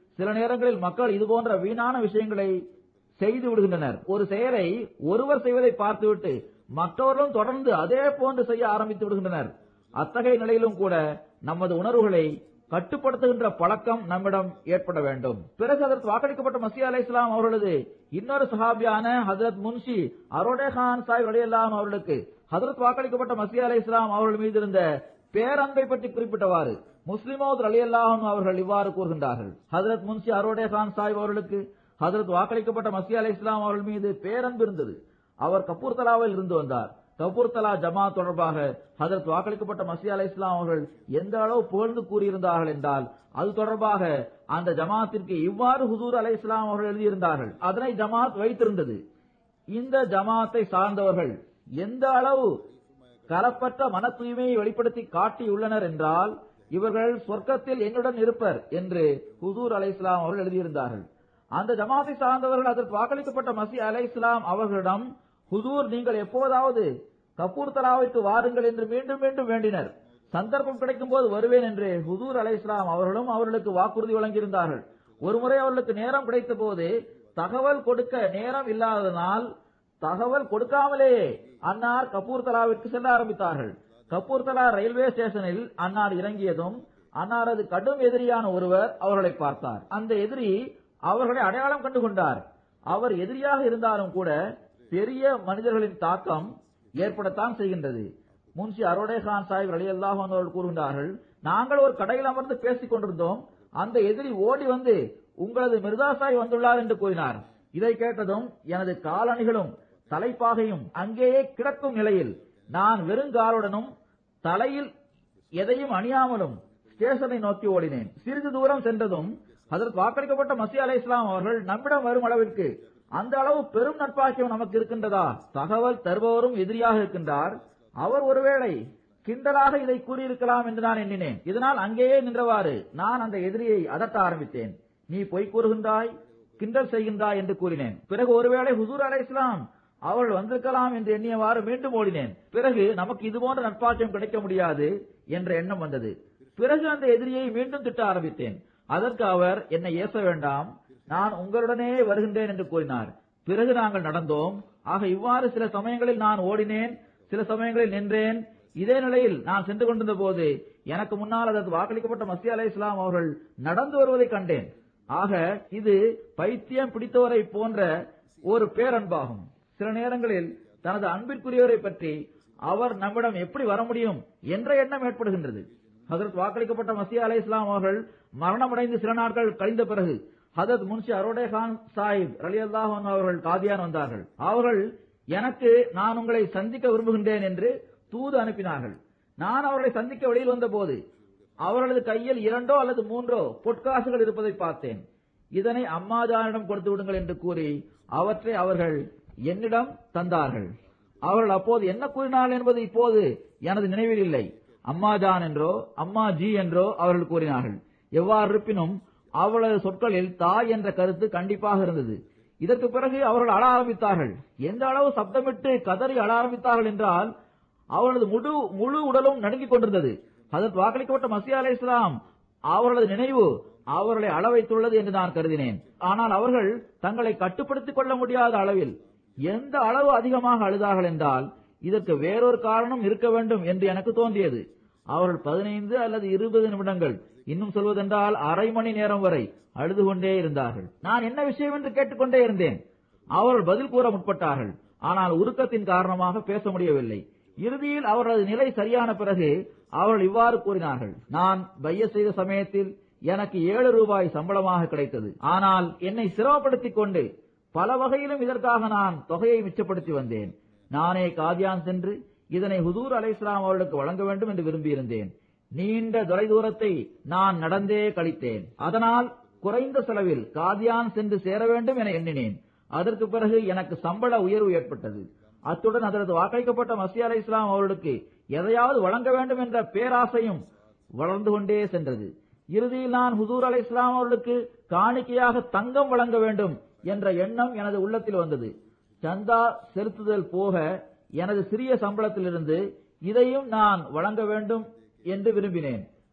S2: சில நேரங்களில் மக்கள் இதுபோன்ற வீணான விஷயங்களை செய்து விடுகின்றனர். ஒரு செயலை ஒருவர் செய்வதை பார்த்துவிட்டு மற்றவர்களும் தொடர்ந்து அதே போன்று செய்ய ஆரம்பித்து விடுகின்றனர். அத்தகைய நிலையிலும் கூட நமது உணர்வுகளை கட்டுப்படுத்துகின்ற பழக்கம் நம்மிடம் ஏற்பட வேண்டும். பிறகு அதற்கு வாக்களிக்கப்பட்ட மசீஹ் அலைஹிஸ்ஸலாம் அவர்களது இன்னொரு சஹாபியான ஹஜ்ரத் முன்ஷி அரோடே கான் சாஹிப் ரலியல்லாஹு அவர்களுக்கு ஹஜ்ரத் வாக்களிக்கப்பட்ட மசீஹ் அலைஹிஸ்ஸலாம் அவர்கள் மீது இருந்த பேரன்பை பற்றி குறிப்பிட்டவாறு முஸ்லிம் மௌத் ரலியல்லாஹு அவர்கள் இவ்வாறு கூறுகின்றார்கள். ஹஜ்ரத் முன்ஷி அரோடே கான் சாஹிப் அவர்களுக்கு ஹஜ்ரத் வாக்களிக்கப்பட்ட மசீஹ் அலைஹிஸ்ஸலாம் அவர்கள் மீது பேரன்பு இருந்தது. அவர் கபூர்தலாவில் இருந்து வந்தார். கபூர்தலா ஜமாத் தொடர்பாக ஹஜ்ரத் வாக்களிக்கப்பட்ட மசீஹ் அலைஹிஸ்ஸலாம் அவர்கள் எந்த அளவு புகழ்ந்து கூறியிருந்தார்கள் என்றால் அது தொடர்பாக அந்த ஜமாத்திற்கு இவ்வாறு ஹுசூர் அலைஹிஸ்ஸலாம் அவர்கள் எழுதியிருந்தார்கள். அதனை ஜமாத் வைத்திருந்தது. இந்த ஜமாத்தை சார்ந்தவர்கள் எந்த அளவு கலப்பற்ற மன தூய்மையை வெளிப்படுத்தி காட்டியுள்ளனர் என்றால் இவர்கள் சொர்க்கத்தில் என்னுடன் இருப்பர் என்று ஹுசூர் அலைஹிஸ்ஸலாம் அவர்கள் எழுதியிருந்தார்கள். அந்த ஜமாத்தை சார்ந்தவர்கள் அதற்கு வாக்களிக்கப்பட்ட மசீஹ் அலைஹிஸ்ஸலாம் அவர்களிடம் ஹுசூர் நீங்கள் எப்போதாவது கபூர்தலாவிற்கு வாருங்கள் என்று மீண்டும் மீண்டும் வேண்டினர். சந்தர்ப்பம் கிடைக்கும் போது வருவேன் என்று ஹுசூர் அலைஹிஸ்ஸலாம் அவர்களும் அவர்களுக்கு வாக்குறுதி வழங்கியிருந்தார்கள். ஒருமுறை அவர்களுக்கு நேரம் கிடைத்த போது தகவல் கொடுக்க நேரம் இல்லாததனால் தகவல் கொடுக்காமலேயே அன்னார் கபூர்தலாவிற்கு செல்ல ஆரம்பித்தார்கள். கபூர்தலா ரயில்வே ஸ்டேஷனில் அன்னார் இறங்கியதும் அன்னாரது கடும் எதிரியான ஒருவர் அவர்களை பார்த்தார். அந்த எதிரி அவர்களை அடையாளம் கண்டு கொண்டார். அவர் எதிரியாக இருந்தாலும் கூட பெரிய மனிதர்களின் தாக்கம் ஏற்படத்தான் செய்கின்றது. முன்ஷி அரோடே கான் சாஹிப் ரலியல்லாஹு அன்ஹு அவர்கள் கூறுகின்றார்கள், நாங்கள் ஒரு கடையில் அமர்ந்து பேசிக் கொண்டிருந்தோம். அந்த எதிரி ஓடி வந்து உங்களது மிர்சா சாஹிப் வந்துள்ளார் என்று கூறினார். இதை கேட்டதும் எனது காலணிகளும் தலைப்பாகையும் அங்கேயே கிடக்கும் நிலையில் நான் வெறுங்காலுடனும் தலையில் எதையும் அணியாமலும் ஸ்டேஷனை நோக்கி ஓடினேன். சிறிது தூரம் சென்றதும் அதற்கு வாக்களிக்கப்பட்ட மசீஹ் அலைஹிஸ்ஸலாம் அவர்கள் நம்மிடம் வரும் அளவிற்கு அந்த அளவு பெரும் நட்பாக்கியம் நமக்கு இருக்கின்றதா? தகவல் தருபவரும் எதிரியாக இருக்கின்றார். அவர் ஒருவேளை கிண்டலாக இதை கூறியிருக்கலாம் என்று நான் எண்ணினேன். இதனால் அங்கேயே நின்றவாறு நான் அந்த எதிரியை அதட்ட ஆரம்பித்தேன். நீ பொய் கூறுகின்றாய், கிண்டல் செய்கின்றாய் என்று கூறினேன். பிறகு ஒருவேளை ஹுசூர் அலைஹிஸ்ஸலாம் அவர்கள் வந்திருக்கலாம் என்று எண்ணியவாறு மீண்டும் ஓடினேன். பிறகு நமக்கு இதுபோன்ற நட்பாக்கியம் கிடைக்க முடியாது என்ற எண்ணம் வந்தது. பிறகு அந்த எதிரியை மீண்டும் திட்ட ஆரம்பித்தேன். அதற்கு அவர் என்னை ஏச வேண்டாம், நான் உங்களுடனே வருகின்றேன் என்று கூறினார். பிறகு நாங்கள் நடந்தோம். ஆக இவ்வாறு சில சமயங்களில் நான் ஓடினேன், சில சமயங்களில் நின்றேன். இதே நிலையில் நான் சென்று கொண்டிருந்த போது எனக்கு முன்னால் அதற்கு வாக்களிக்கப்பட்ட மசீஹ் அலைஹிஸ்ஸலாம் அவர்கள் நடந்து வருவதை கண்டேன். ஆக இது பைத்தியம் பிடித்தவரை போன்ற ஒரு பேரன்பாகும். சில நேரங்களில் தனது அன்பிற்குரியவரை பற்றி அவர் நம்மிடம் எப்படி வர முடியும் என்ற எண்ணம் ஏற்படுகின்றது. ஹஜ்ரத் வாக்களிக்கப்பட்ட மசீஹ் அலைஹிஸ்ஸலாம் அவர்கள் மரணமடைந்து சில நாட்கள் கழிந்த பிறகு ஹஜ்ரத் முன்ஷி அரோடே கான் சாஹிப் ரலியல்லாஹு அன்ஹு அவர்கள் காதியான் வந்தார்கள். அவர்கள் எனக்கு நான் உங்களை சந்திக்க விரும்புகின்றேன் என்று தூது அனுப்பினார்கள். நான் அவர்களை சந்திக்க வெளியில் வந்த போது அவர்களது கையில் இரண்டோ அல்லது மூன்றோ பொற்காசுகள் இருப்பதை பார்த்தேன். இதனை அம்மாஜானிடம் கொடுத்து விடுங்கள் என்று கூறி அவற்றை அவர்கள் என்னிடம் தந்தார்கள். அவர்கள் அப்போது என்ன கூறினார்கள் என்பது இப்போது எனது நினைவில் இல்லை. அம்மாஜான் என்றோ அம்மா ஜி என்றோ அவர்கள் கூறினார்கள். எவ்வாறு இருப்பினும் அவளது சொற்களில் தாய் என்ற கருத்து கண்டிப்பாக இருந்தது. இதற்கு பிறகு அவர்கள் அழ ஆரம்பித்தார்கள். எந்த அளவு சப்தமிட்டு கதறி அழ ஆரம்பித்தார்கள் என்றால் அவர்களது முழு முழு உடலும் நடுங்கிக் கொண்டிருந்தது. அதற்கு வாக்களிக்கப்பட்ட மசீஹ் அலைஹிஸ்ஸலாம் அவர்களது நினைவு அவர்களை அள வைத்துள்ளது என்று நான் கருதினேன். ஆனால் அவர்கள் தங்களை கட்டுப்படுத்திக் கொள்ள முடியாத அளவில் எந்த அளவு அதிகமாக அழுதார்கள் என்றால் இதற்கு வேறொரு காரணம் இருக்க வேண்டும் என்று எனக்கு தோன்றியது. அவர்கள் பதினைந்து அல்லது இருபது நிமிடங்கள், இன்னும் சொல்வதென்றால் அரை மணி நேரம் வரை அழுது கொண்டே இருந்தார்கள். நான் என்ன விஷயம் என்று கேட்டுக்கொண்டே இருந்தேன். அவர்கள் பதில் கூற முற்பட்டார்கள். ஆனால் உருக்கத்தின் காரணமாக பேச முடியவில்லை. இறுதியில் அவர்களது நிலை சரியான பிறகு அவர்கள் இவ்வாறு கூறினார்கள், நான் பைய செய்த சமயத்தில் எனக்கு ஏழு ரூபாய் சம்பளமாக கிடைத்தது. ஆனால் என்னை சிரமப்படுத்திக் கொண்டு பல வகையிலும் இதற்காக நான் தொகையை மிச்சப்படுத்தி வந்தேன். நானே காதியான் சென்று இதனை ஹுசூர் அலைஹிஸ்ஸலாம் அவர்களுக்கு வழங்க வேண்டும் என்று விரும்பியிருந்தேன். நீண்ட தொலைதூரத்தை நான் நடந்தே கழித்தேன். அதனால் குறைந்த செலவில் காதியான் சென்று சேர வேண்டும் என எண்ணினேன். அதற்கு பிறகு எனக்கு சம்பள உயர்வு ஏற்பட்டது. அத்துடன் அதற்கு வாக்களிக்கப்பட்ட மசீஹ் அலைஹிஸ்ஸலாம் அவர்களுக்கு எதையாவது வழங்க வேண்டும் என்ற பேராசையும் வளர்ந்து கொண்டே சென்றது. இறுதியில் நான் ஹுசூர் அலைஹிஸ்ஸலாம் அவர்களுக்கு காணிக்கையாக தங்கம் வழங்க வேண்டும் என்ற எண்ணம் எனது உள்ளத்தில் வந்தது. சந்தா செலுத்துதல் போக எனது சிறிய சம்பளத்திலிருந்து இதையும் நான் வழங்க வேண்டும் என்று விரும்பினேன்.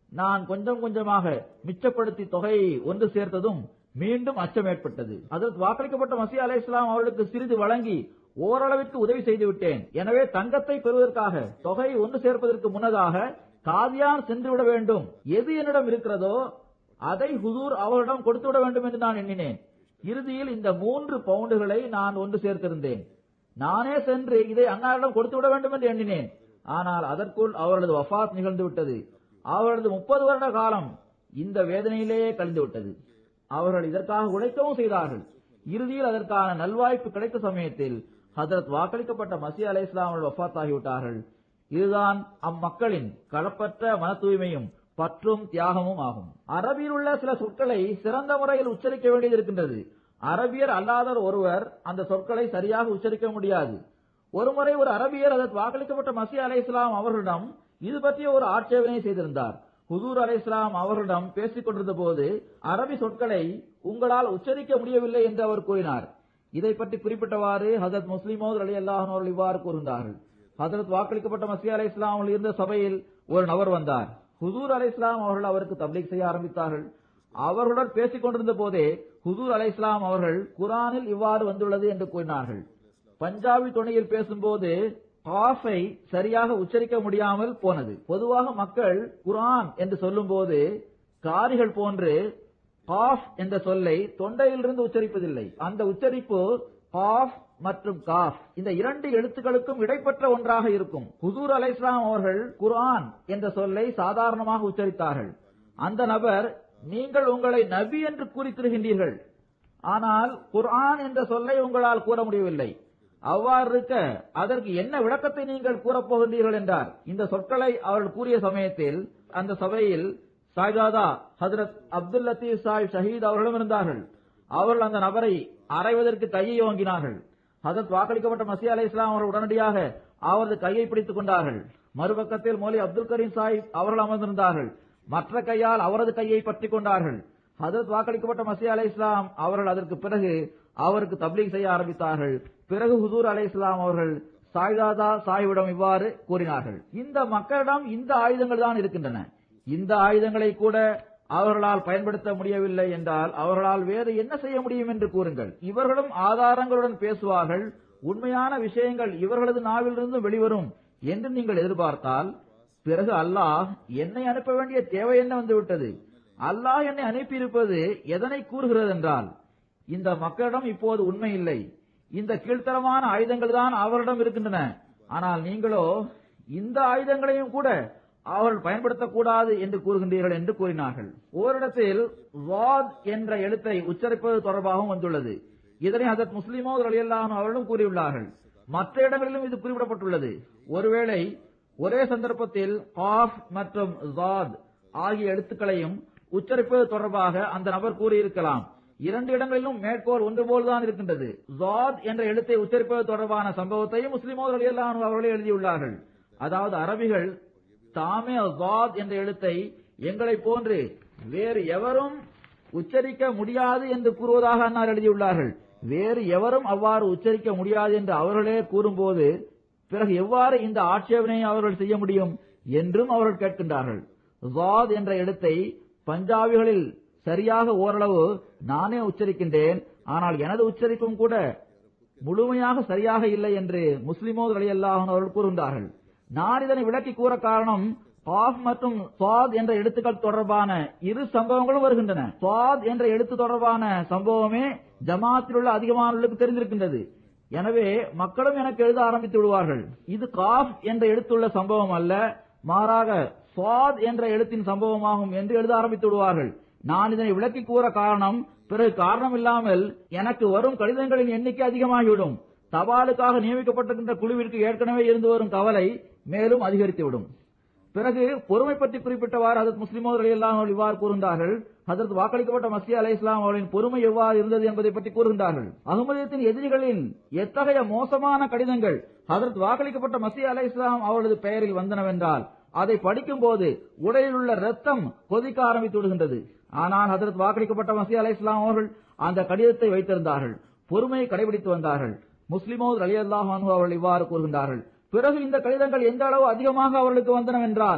S2: நான் கொஞ்சம் கொஞ்சமாக மிச்சப்படுத்தி தொகையை ஒன்று சேர்த்ததும் மீண்டும் அச்சம் ஏற்பட்டது. அதற்கு வாக்களிக்கப்பட்ட மசீஹ் அலைஹிஸ்ஸலாம் அவர்களுக்கு சிறிது வழங்கி ஓரளவிற்கு உதவி செய்துவிட்டேன். எனவே தங்கத்தை பெறுவதற்காக தொகையை ஒன்று சேர்ப்பதற்கு முன்னதாக காதியான் சென்றுவிட வேண்டும். எது என்னிடம் இருக்கிறதோ அதை ஹுசூர் அவரிடம் கொடுத்துவிட வேண்டும் என்று நான் எண்ணினேன். இறுதியில் இந்த மூன்று பவுண்டுகளை நான் ஒன்று சேர்த்திருந்தேன். நானே சென்று இதை அன்னாரிடம் கொடுத்துவிட வேண்டும் என்று எண்ணினேன். ஆனால் அதற்குள் அவரது வஃபாத் நிகழ்ந்து விட்டது. அவரது முப்பது வருட காலம் இந்த வேதனையிலேயே கழிந்து விட்டது. அவர்கள் இதற்காக உழைக்கவும் செய்தார்கள். இறுதியில் அதற்கான நல்வாய்ப்பு கிடைத்த சமயத்தில் ஹஜரத் வாக்களிக்கப்பட்ட மசீஹ் அலைஹிஸ்ஸலாம் அவர்கள் வஃபாத் ஆகிவிட்டார்கள். இதுதான் அம்மக்களின் களப்பற்ற மன தூய்மையும் பற்றும் தியாகமும் ஆகும். அரபியில் உள்ள சில சொற்களை சிறந்த முறையில் உச்சரிக்க வேண்டியது இருக்கின்றது. அரபியர் அல்லாதவர் ஒருவர் அந்த சொற்களை சரியாக உச்சரிக்க முடியாது. ஒருமுறை ஒரு அரபியர் அதற்கு வாக்களிக்கப்பட்ட மசீஹ் அலைஹிஸ்ஸலாம் அவர்களிடம் இது பற்றிய ஒரு ஆட்சேபனை செய்திருந்தார். ஹுசூர் அலைஹிஸ்ஸலாம் அவர்களிடம் பேசிக் கொண்டிருந்த போது அரபி சொற்களை உங்களால் உச்சரிக்க முடியவில்லை என்று அவர் கூறினார். இதை பற்றி குறிப்பிட்டவாறு ஹஜரத் முஸ்லிம் மவ்ஊத் ரலியல்லாஹு அன்ஹு அவர்கள் இவ்வாறு கூறுகின்றார்கள். ஹஜரத் வாக்களிக்கப்பட்ட மசீஹ் அலைஹிஸ்ஸலாம் அவர்கள் இருந்த சபையில் ஒரு நபர் வந்தார். ஹுசூர் அலைஹிஸ்ஸலாம் அவர்கள் அவருக்கு தப்லீக் செய்ய ஆரம்பித்தார்கள். அவர்களுடன் பேசிக் கொண்டிருந்த போதே ஹுசூர் அலைஹிஸ்ஸலாம் அவர்கள் குர்ஆனில் இவ்வாறு வந்துள்ளது என்று கூறினார்கள். பஞ்சாபி துணையில் பேசும்போது காஃபை சரியாக உச்சரிக்க முடியாமல் போனது. பொதுவாக மக்கள் குர்ஆன் என்று சொல்லும் போது காரிகள் போன்று காஃப் என்ற சொல்லை தொண்டையிலிருந்து உச்சரிப்பதில்லை. அந்த உச்சரிப்பு காஃப் மற்றும் காஃப் இந்த இரண்டு எழுத்துக்களுக்கும் இடைப்பட்ட ஒன்றாக இருக்கும். ஹுசூர் அலைஹிஸ்ஸலாம் அவர்கள் குர்ஆன் என்ற சொல்லை சாதாரணமாக உச்சரித்தார்கள். அந்த நபர், நீங்கள் உங்களை நபி என்று கூறி திரிகின்றீர்கள், ஆனால் குர்ஆன் என்ற சொல்லை உங்களால் கூற முடியவில்லை. அவ்வாறு இருக்க அதற்கு என்ன விளக்கத்தை நீங்கள் கூறப்போகின்றீர்கள் என்றார். இந்த சொற்களை அவர்கள் கூறிய சமயத்தில் அந்த சபையில் சாய்தாதா ஹஜரத் அப்துல் லத்தீப் சாஹிப் ஷஹீத் அவர்களும் இருந்தார்கள். அவர்கள் அந்த நபரை அறைவதற்கு கையை ஓங்கினார்கள். ஹஜரத் வாக்களிக்கப்பட்ட மசீஹ் அலைஹிஸ்ஸலாம் அவர்கள் உடனடியாக அவரது கையை பிடித்துக் கொண்டார்கள். மறுபக்கத்தில் மௌலவி அப்துல் கரீம் சாஹிப் அவர்கள் அமர்ந்திருந்தார்கள். மற்ற கையால் அவரது கையை பற்றிக் கொண்டார்கள். ஹஜரத் வாக்களிக்கப்பட்ட மசீஹ் அலைஹிஸ்ஸலாம் அவர்கள் அதற்கு பிறகு அவருக்கு தப்லீக் செய்ய ஆரம்பித்தார்கள். பிறகு ஹுசூர் அலைஹிஸ்ஸலாம் அவர்கள் சாய்தாதா சாஹிபிடம் இவ்வாறு கூறினார்கள். இந்த மக்களிடம் இந்த ஆயுதங்கள் தான் இருக்கின்றன. இந்த ஆயுதங்களை கூட அவர்களால் பயன்படுத்த முடியவில்லை என்றால் அவர்களால் வேறு என்ன செய்ய முடியும் என்று கூறுங்கள். இவர்களும் ஆதாரங்களுடன் பேசுவார்கள். உண்மையான விஷயங்கள் இவர்களது நாவிலிருந்து வெளிவரும் என்று நீங்கள் எதிர்பார்த்தால் பிறகு அல்லாஹ் என்னை அனுப்ப வேண்டிய தேவை என்ன வந்துவிட்டது? அல்லாஹ் என்னை அனுப்பியிருப்பது எதனை கூறுகிறது என்றால், இந்த மக்களிடம் இப்போது உண்மை இல்லை. இந்த கீழ்த்தரமான ஆயுதங்கள் தான் அவரிடம் இருக்கின்றன. ஆனால் நீங்களோ இந்த ஆயுதங்களையும் கூட அவர்கள் பயன்படுத்தக்கூடாது என்று கூறுகின்றீர்கள் என்று கூறினார்கள். ஓரிடத்தில் வாத் என்ற எழுத்தை உச்சரிப்பது தொடர்பாகவும் வந்துள்ளது. இதனை ஹஜரத் முஸ்லிம் மவ்ஊத் ரலியல்லாஹு அன்ஹு அவர்களும் கூறியுள்ளார்கள். மற்ற இடங்களிலும் இது குறிப்பிடப்பட்டுள்ளது. ஒருவேளை ஒரே சந்தர்ப்பத்தில் காஃப் மற்றும் ஜாத் ஆகிய எழுத்துக்களையும் உச்சரிப்பது தொடர்பாக அந்த நபர் கூறியிருக்கலாம். இரண்டு இடங்களிலும் மேற்கோள் ஒன்று போல்தான் இருக்கின்றது. ஜாத் என்ற எழுத்தை உச்சரிப்பது தொடர்பான சம்பவத்தையும் முஸ்லிம் மவ்ஊத் ரலியல்லாஹு அன்ஹு அவர்களே எழுதியுள்ளார்கள். அதாவது அரபிகள் தாமே ஜாத் என்ற எழுத்தை எங்களை போன்று வேறு எவரும் உச்சரிக்க முடியாது என்று கூறுவதாக அன்னார் எழுதியுள்ளார்கள். வேறு எவரும் அவ்வாறு உச்சரிக்க முடியாது என்று அவர்களே கூறும்போது பிறகு எவ்வாறு இந்த ஆட்சேபனையை அவர்கள் செய்ய முடியும் என்றும் அவர்கள் கேட்கின்றார்கள். ஜாத் என்ற எழுத்தை பஞ்சாபிகளில் சரியாக ஓரளவு நானே உச்சரிக்கின்றேன், ஆனால் எனது உச்சரிப்பும் கூட முழுமையாக சரியாக இல்லை என்று முஸ்லிம் மவ்ஊத் ரலியல்லாஹு அன்ஹு அவர்கள் கூறுகின்றார்கள். நான் இதனை விளக்கி கூற காரணம், காஃப் மற்றும் சாத் என்ற எழுத்துக்கள் தொடர்பான இரு சம்பவங்களும் வருகின்றன. சாத் என்ற எழுத்து தொடர்பான சம்பவமே ஜமாத்தில் உள்ள அதிகமானவர்களுக்கு தெரிந்திருக்கின்றது. எனவே மக்களும் எனக்கு எழுத ஆரம்பித்து விடுவார்கள். இது காஃப் என்ற எழுத்துள்ள சம்பவம் அல்ல, மாறாக சாத் என்ற எழுத்தின் சம்பவமாகும் என்று எழுத ஆரம்பித்து விடுவார்கள். நான் இதனை விளக்கி கூற காரணம், பிறகு காரணம் இல்லாமல் எனக்கு வரும் கடிதங்களின் எண்ணிக்கை அதிகமாகிவிடும். தபாலுக்காக நியமிக்கப்பட்டிருக்கின்ற குழுவிற்கு ஏற்கனவே இருந்து வரும் கவலை மேலும் அதிகரித்துவிடும். பிறகு பொறுமை பற்றி குறிப்பிட்டவாறு ஹஜரத் முஸ்லிம் மவ்ஊத் ரலியல்லாஹு அன்ஹு இவ்வாறு கூறுகின்றார்கள். ஹஜரத் வாக்களிக்கப்பட்ட மசீஹ் அலைஹிஸ்ஸலாம் அவர்களின் பொறுமை எவ்வாறு இருந்தது என்பதை பற்றி கூறுகின்றார்கள். அகமதியத்தின் எதிரிகளின் எத்தகைய மோசமான கடிதங்கள் ஹஜரத் வாக்களிக்கப்பட்ட மசீஹ் அலைஹிஸ்ஸலாம் அவர்களது பெயரில் வந்தனவென்றால் அதை படிக்கும் போது உடலில் உள்ள ரத்தம் கொதிக்க ஆரம்பித்து விடுகின்றது. ஆனால் ஹஜரத் வாக்களிக்கப்பட்ட மசீஹ் அலைஹிஸ்ஸலாம் அவர்கள் அந்த கடிதத்தை வைத்திருந்தார்கள், பொறுமையை கடைபிடித்து வந்தார்கள். முஸ்லிம் மவ்ஊத் ரலியல்லாஹு அன்ஹு அவர்கள் இவ்வாறு கூறுகின்றார்கள். பிறகு இந்த கடிதங்கள் எந்த அளவு அதிகமாக அவர்களுக்கு வந்தனவென்றால்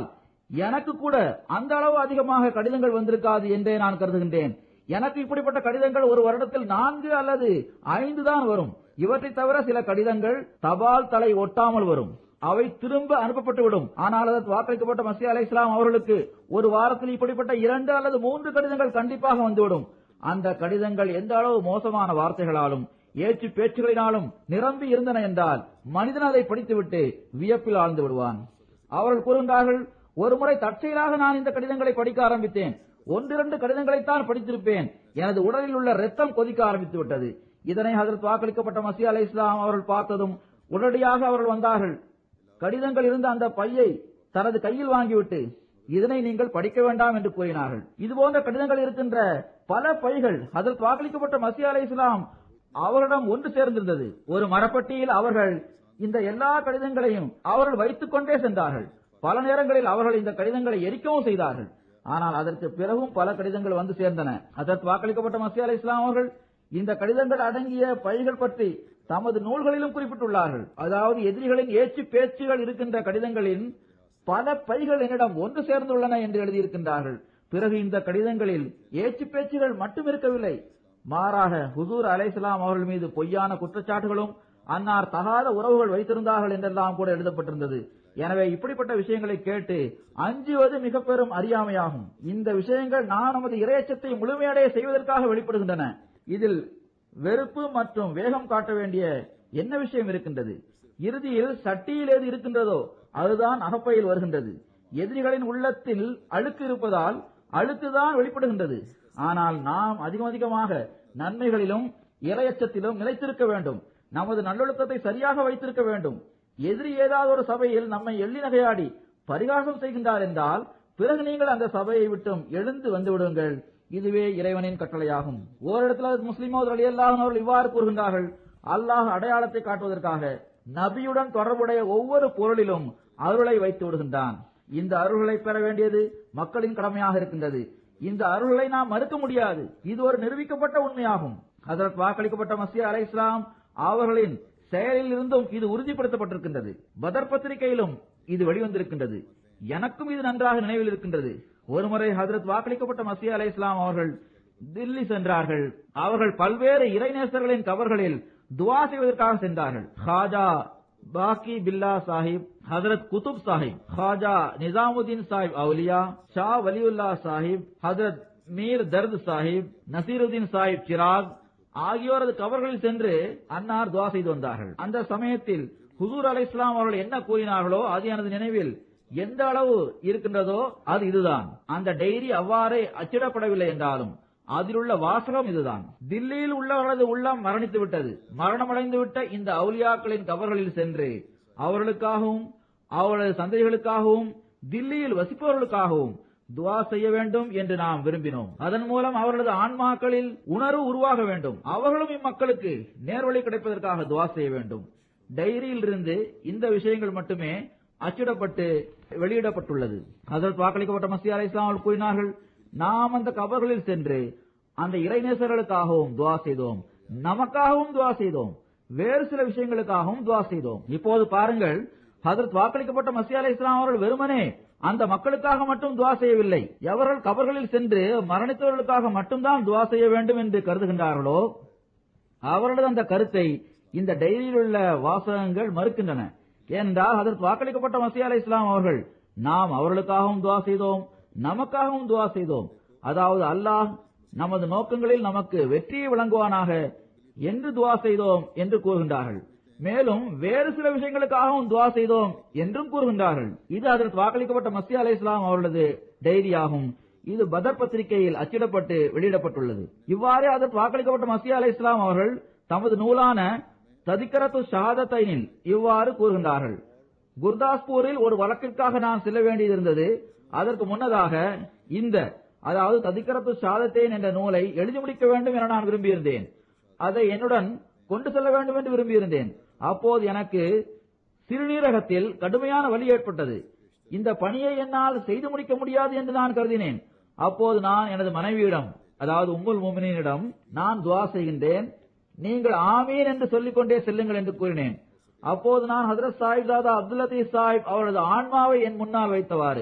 S2: எனக்கு கூட அந்த அளவு அதிகமாக கடிதங்கள் வந்திருக்காது என்றே நான் கருதுகின்றேன். எனக்கு இப்படிப்பட்ட கடிதங்கள் ஒரு வருடத்தில் நான்கு அல்லது ஐந்து தான் வரும். இவற்றை தவிர சில கடிதங்கள் தபால் தலை ஒட்டாமல் வரும். அவை திரும்ப அனுப்பப்பட்டுவிடும். ஆனால் அதற்கு வாக்களிக்கப்பட்ட மசீஹ் அலைஹிஸ்ஸலாம் அவர்களுக்கு ஒரு வாரத்தில் இப்படிப்பட்ட இரண்டு அல்லது மூன்று கடிதங்கள் கண்டிப்பாக வந்துவிடும். அந்த கடிதங்கள் எந்த அளவு மோசமான வார்த்தைகளாலும் ஏற்று பேச்சுகளினாலும் நிரம்பி இருந்தன என்றால் மனிதன் அதை படித்துவிட்டு வியப்பில் ஆழ்ந்து விடுவான். அவர்கள் கூறுகின்றார்கள், ஒருமுறை தற்செயலாக நான் இந்த கடிதங்களை படிக்க ஆரம்பித்தேன். ஒன்றிரண்டு கடிதங்களைத்தான் படித்திருப்பேன். எனது உடலில் உள்ள ரத்தம் கொதிக்க ஆரம்பித்து விட்டது. இதனை ஹஜ்ரத் வாக்களிக்கப்பட்ட மசீஹ் அலைஹிஸ்ஸலாம் அவர்கள் பார்த்ததும் உடனடியாக அவர்கள் வந்தார்கள். கடிதங்கள் இருந்த அந்த பையை தனது கையில் வாங்கிவிட்டு, இதனை நீங்கள் படிக்க வேண்டாம் என்று கூறினார்கள். இதுபோன்ற கடிதங்கள் இருக்கின்ற பல பைகள் ஹஜ்ரத் வாக்களிக்கப்பட்ட மசீஹ் அலைஹிஸ்ஸலாம் அவரிடம் ஒன்று சேர்ந்திருந்தது. ஒரு மரப்பட்டியில் அவர்கள் இந்த எல்லா கடிதங்களையும் அவர்கள் வைத்துக் கொண்டே சென்றார்கள். பல நேரங்களில் அவர்கள் இந்த கடிதங்களை எரிக்கவும் செய்தார்கள். ஆனால் அதற்கு பிறகும் பல கடிதங்கள் வந்து சேர்ந்தன. ஹஜ்ரத் வாக்களிக்கப்பட்ட மசீஹ் அலைஹிஸ்ஸலாம் அவர்கள் இந்த கடிதங்கள் அடங்கிய பைகள் பற்றி தமது நூல்களிலும் குறிப்பிட்டுள்ளார்கள். அதாவது எதிரிகளின் ஏச்சு பேச்சுகள் இருக்கின்ற கடிதங்களின் பல பைகள் என்னிடம் ஒன்று சேர்ந்துள்ளன என்று எழுதியிருக்கின்றார்கள். பிறகு இந்த கடிதங்களில் ஏச்சு பேச்சுகள் மட்டும் இருக்கவில்லை, மாறாக ஹுசூர் அலைஹிஸ்ஸலாம் அவர்கள் மீது பொய்யான குற்றச்சாட்டுகளும் அன்னார் தகாத உறவுகள் வைத்திருந்தார்கள் என்றெல்லாம் கூட எழுதப்பட்டிருந்தது. எனவே இப்படிப்பட்ட விஷயங்களை கேட்டு அஞ்சுவது மிக பெரும் அறியாமையாகும். இந்த விஷயங்கள் நான் நமது இறையச்சத்தை முழுமையடைய செய்வதற்காக வெளிப்படுகின்றன. இதில் வெறுப்பு மற்றும் வேகம் காட்ட வேண்டிய என்ன விஷயம் இருக்கின்றது? இறுதியில் சட்டியில் ஏது இருக்கின்றதோ அதுதான் அகப்பையில் வருகின்றது. எதிரிகளின் உள்ளத்தில் அழுக்கு இருப்பதால் அழுக்குதான் வெளிப்படுகின்றது. ஆனால் நாம் அதிகம் அதிகமாக நன்மைகளிலும் இறையச்சத்திலும் நிலைத்திருக்க வேண்டும். நமது நல்லொழுக்கத்தை சரியாக வைத்திருக்க வேண்டும். எதிரி ஏதாவது ஒரு சபையில் நம்மை எள்ளி நகையாடி பரிகாசம் செய்கின்றார் என்றால் பிறகு நீங்கள் அந்த சபையை விட்டும் எழுந்து வந்து விடுங்கள். இதுவே இறைவனின் கட்டளையாகும். ஓரிடத்தில் முஸ்லிமோது ரலியல்லாஹு அன்ஹு அவர்கள் இவ்வாறு கூறுகின்றார்கள், அல்லாஹ் அடையாளத்தை காட்டுவதற்காக நபியுடன் தொடர்புடைய ஒவ்வொரு பொருளிலும் அருளை வைத்து விடுகின்றான். இந்த அருள்களை பெற வேண்டியது மக்களின் கடமையாக இருக்கின்றது. இந்த அருள்களை நாம் மறுக்க முடியாது. இது ஒரு நிரூபிக்கப்பட்ட உண்மையாகும். ஹஜ்ரத் வாக்களிக்கப்பட்ட மசீஹ் அலைஹிஸ்ஸலாம் அவர்களின் செயலில் இருந்தும் இது உறுதிப்படுத்தப்பட்டிருக்கின்றது. பதர் பத்திரிகையிலும் இது வெளிவந்திருக்கின்றது. எனக்கும் இது நன்றாக நினைவில் இருக்கின்றது. ஒருமுறை ஹஜ்ரத் வாக்களிக்கப்பட்ட மசீஹ் அலைஹிஸ்ஸலாம் அவர்கள் தில்லி சென்றார்கள். அவர்கள் பல்வேறு இறைநேசர்களின் கபர்களில் துவா செய்வதற்காக சென்றார்கள். ஹாஜா பாக்கி பில்லா சாஹிப், ஹஜ்ரத் குதுப் சாஹிப், ஹாஜா நிசாமுதீன் சாஹிப் அவுலியா, ஷா வலியுல்லா சாஹிப், ஹஜ்ரத் மீர் தர்த் சாஹிப், நசீருதீன் சாஹிப் சிராக் ஆகியோரது கபர்களில் சென்று அன்னார் துவா செய்து வந்தார்கள். அந்த சமயத்தில் ஹுசூர் அலைஹிஸ்ஸலாம் அவர்கள் என்ன கூறினார்களோ அது எனது நினைவில் எந்த அளவு இருக்கின்றதோ அது இதுதான். அந்த டைரி அவ்வாறே அச்சிடப்படவில்லை என்றாலும் அதிலுள்ள வாசகம் இதுதான். தில்லியில் உள்ளவர்களது உள்ளம் மரணித்து விட்டது. மரணமடைந்து விட்ட இந்த அவுலியாக்களின் கபர்களில் சென்று அவர்களுக்காகவும் அவர்களது சந்ததிகளுக்காகவும் தில்லியில் வசிப்பவர்களுக்காகவும் துவா செய்ய வேண்டும் என்று நாம் விரும்பினோம். அதன் மூலம் அவர்களது ஆன்மாக்களில் உணர்வு உருவாக வேண்டும். அவர்களும் இம்மக்களுக்கு நேர்வழி கிடைப்பதற்காக துவா செய்ய வேண்டும். டைரியில் இருந்து இந்த விஷயங்கள் மட்டுமே அச்சிடப்பட்டு வெளியிடப்பட்டுள்ளது. ஹஜ்ரத் வாக்களிக்கப்பட்ட மசீஹ் அலைஹிஸ்ஸலாம் அவர்கள் கூறினார்கள், நாம் அந்த கபர்களில் சென்று அந்த இறைநேசர்களுக்காகவும் துவா செய்தோம், நமக்காகவும் துவா செய்தோம், வேறு சில விஷயங்களுக்காகவும் துவா செய்தோம். இப்போது பாருங்கள், ஹஜ்ரத் வாக்களிக்கப்பட்ட மசீஹ் அலைஹிஸ்ஸலாம் அவர்கள் வெறுமனே அந்த மக்களுக்காக மட்டும் துவா செய்யவில்லை. எவர்கள் கபர்களில் சென்று மரணித்தவர்களுக்காக மட்டும்தான் துவா செய்ய வேண்டும் என்று கருதுகின்றார்களோ அவர்களது அந்த கருத்தை இந்த டைரியில் உள்ள வாசகங்கள் மறுக்கின்றன. ஏனென்றால் ஹஜ்ரத் வாக்களிக்கப்பட்ட மசீஹ் அலைஹிஸ்ஸலாம் அவர்கள் நாம் அவர்களுக்காகவும் துவா செய்தோம், நமக்காகவும் துவா செய்தோம், அதாவது அல்லாஹ் நமது நோக்கங்களில் நமக்கு வெற்றியை வழங்குவானாக என்று துவா செய்தோம் என்று கூறுகின்றார்கள். மேலும் வேறு சில விஷயங்களுக்காகவும் துவா செய்தோம் என்றும் கூறுகின்றார்கள். இது ஹஜ்ரத் வாக்களிக்கப்பட்ட மசீஹ் அலைஹிஸ்ஸலாம் அவர்களது டைரியாகும். இது பதர் பத்திரிகையில் அச்சிடப்பட்டு வெளியிடப்பட்டுள்ளது. இவ்வாறு ஹஜ்ரத் வாக்களிக்கப்பட்ட மசீஹ் அலைஹிஸ்ஸலாம் அவர்கள் தமது நூலான ததிக்கரத்து ஷஹாதத்தைனில் இவ்வாறு கூறுகின்றார்கள், குர்தாஸ்பூரில் ஒரு வழக்கிற்காக நான் செல்ல வேண்டியது இருந்தது. அதற்கு முன்னதாக இந்த அதாவது ததிக்கரத்து ஷஹாதத்தைன் என்ற நூலை எழுதி முடிக்க வேண்டும் என நான் விரும்பியிருந்தேன். அதை என்னுடன் கொண்டு செல்ல வேண்டும் என்று விரும்பியிருந்தேன். அப்போது எனக்கு சிறுநீரகத்தில் கடுமையான வலி ஏற்பட்டது. இந்த பணியை என்னால் செய்து முடிக்க முடியாது என்று நான் கருதினேன். அப்போது நான் எனது மனைவியிடம் அதாவது உம்முல் முஃமினீனிடம் நான் துவா செய்கின்றேன், நீங்கள் ஆமீன் என்று சொல்லிக் கொண்டே செல்லுங்கள் என்று கூறினேன். அப்போது நான் ஹஜ்ரத் சாஹிப் தாதா அப்துல் லத்தீப் சாஹிப் அவரது ஆன்மாவை என் முன்னால் வைத்தவாறு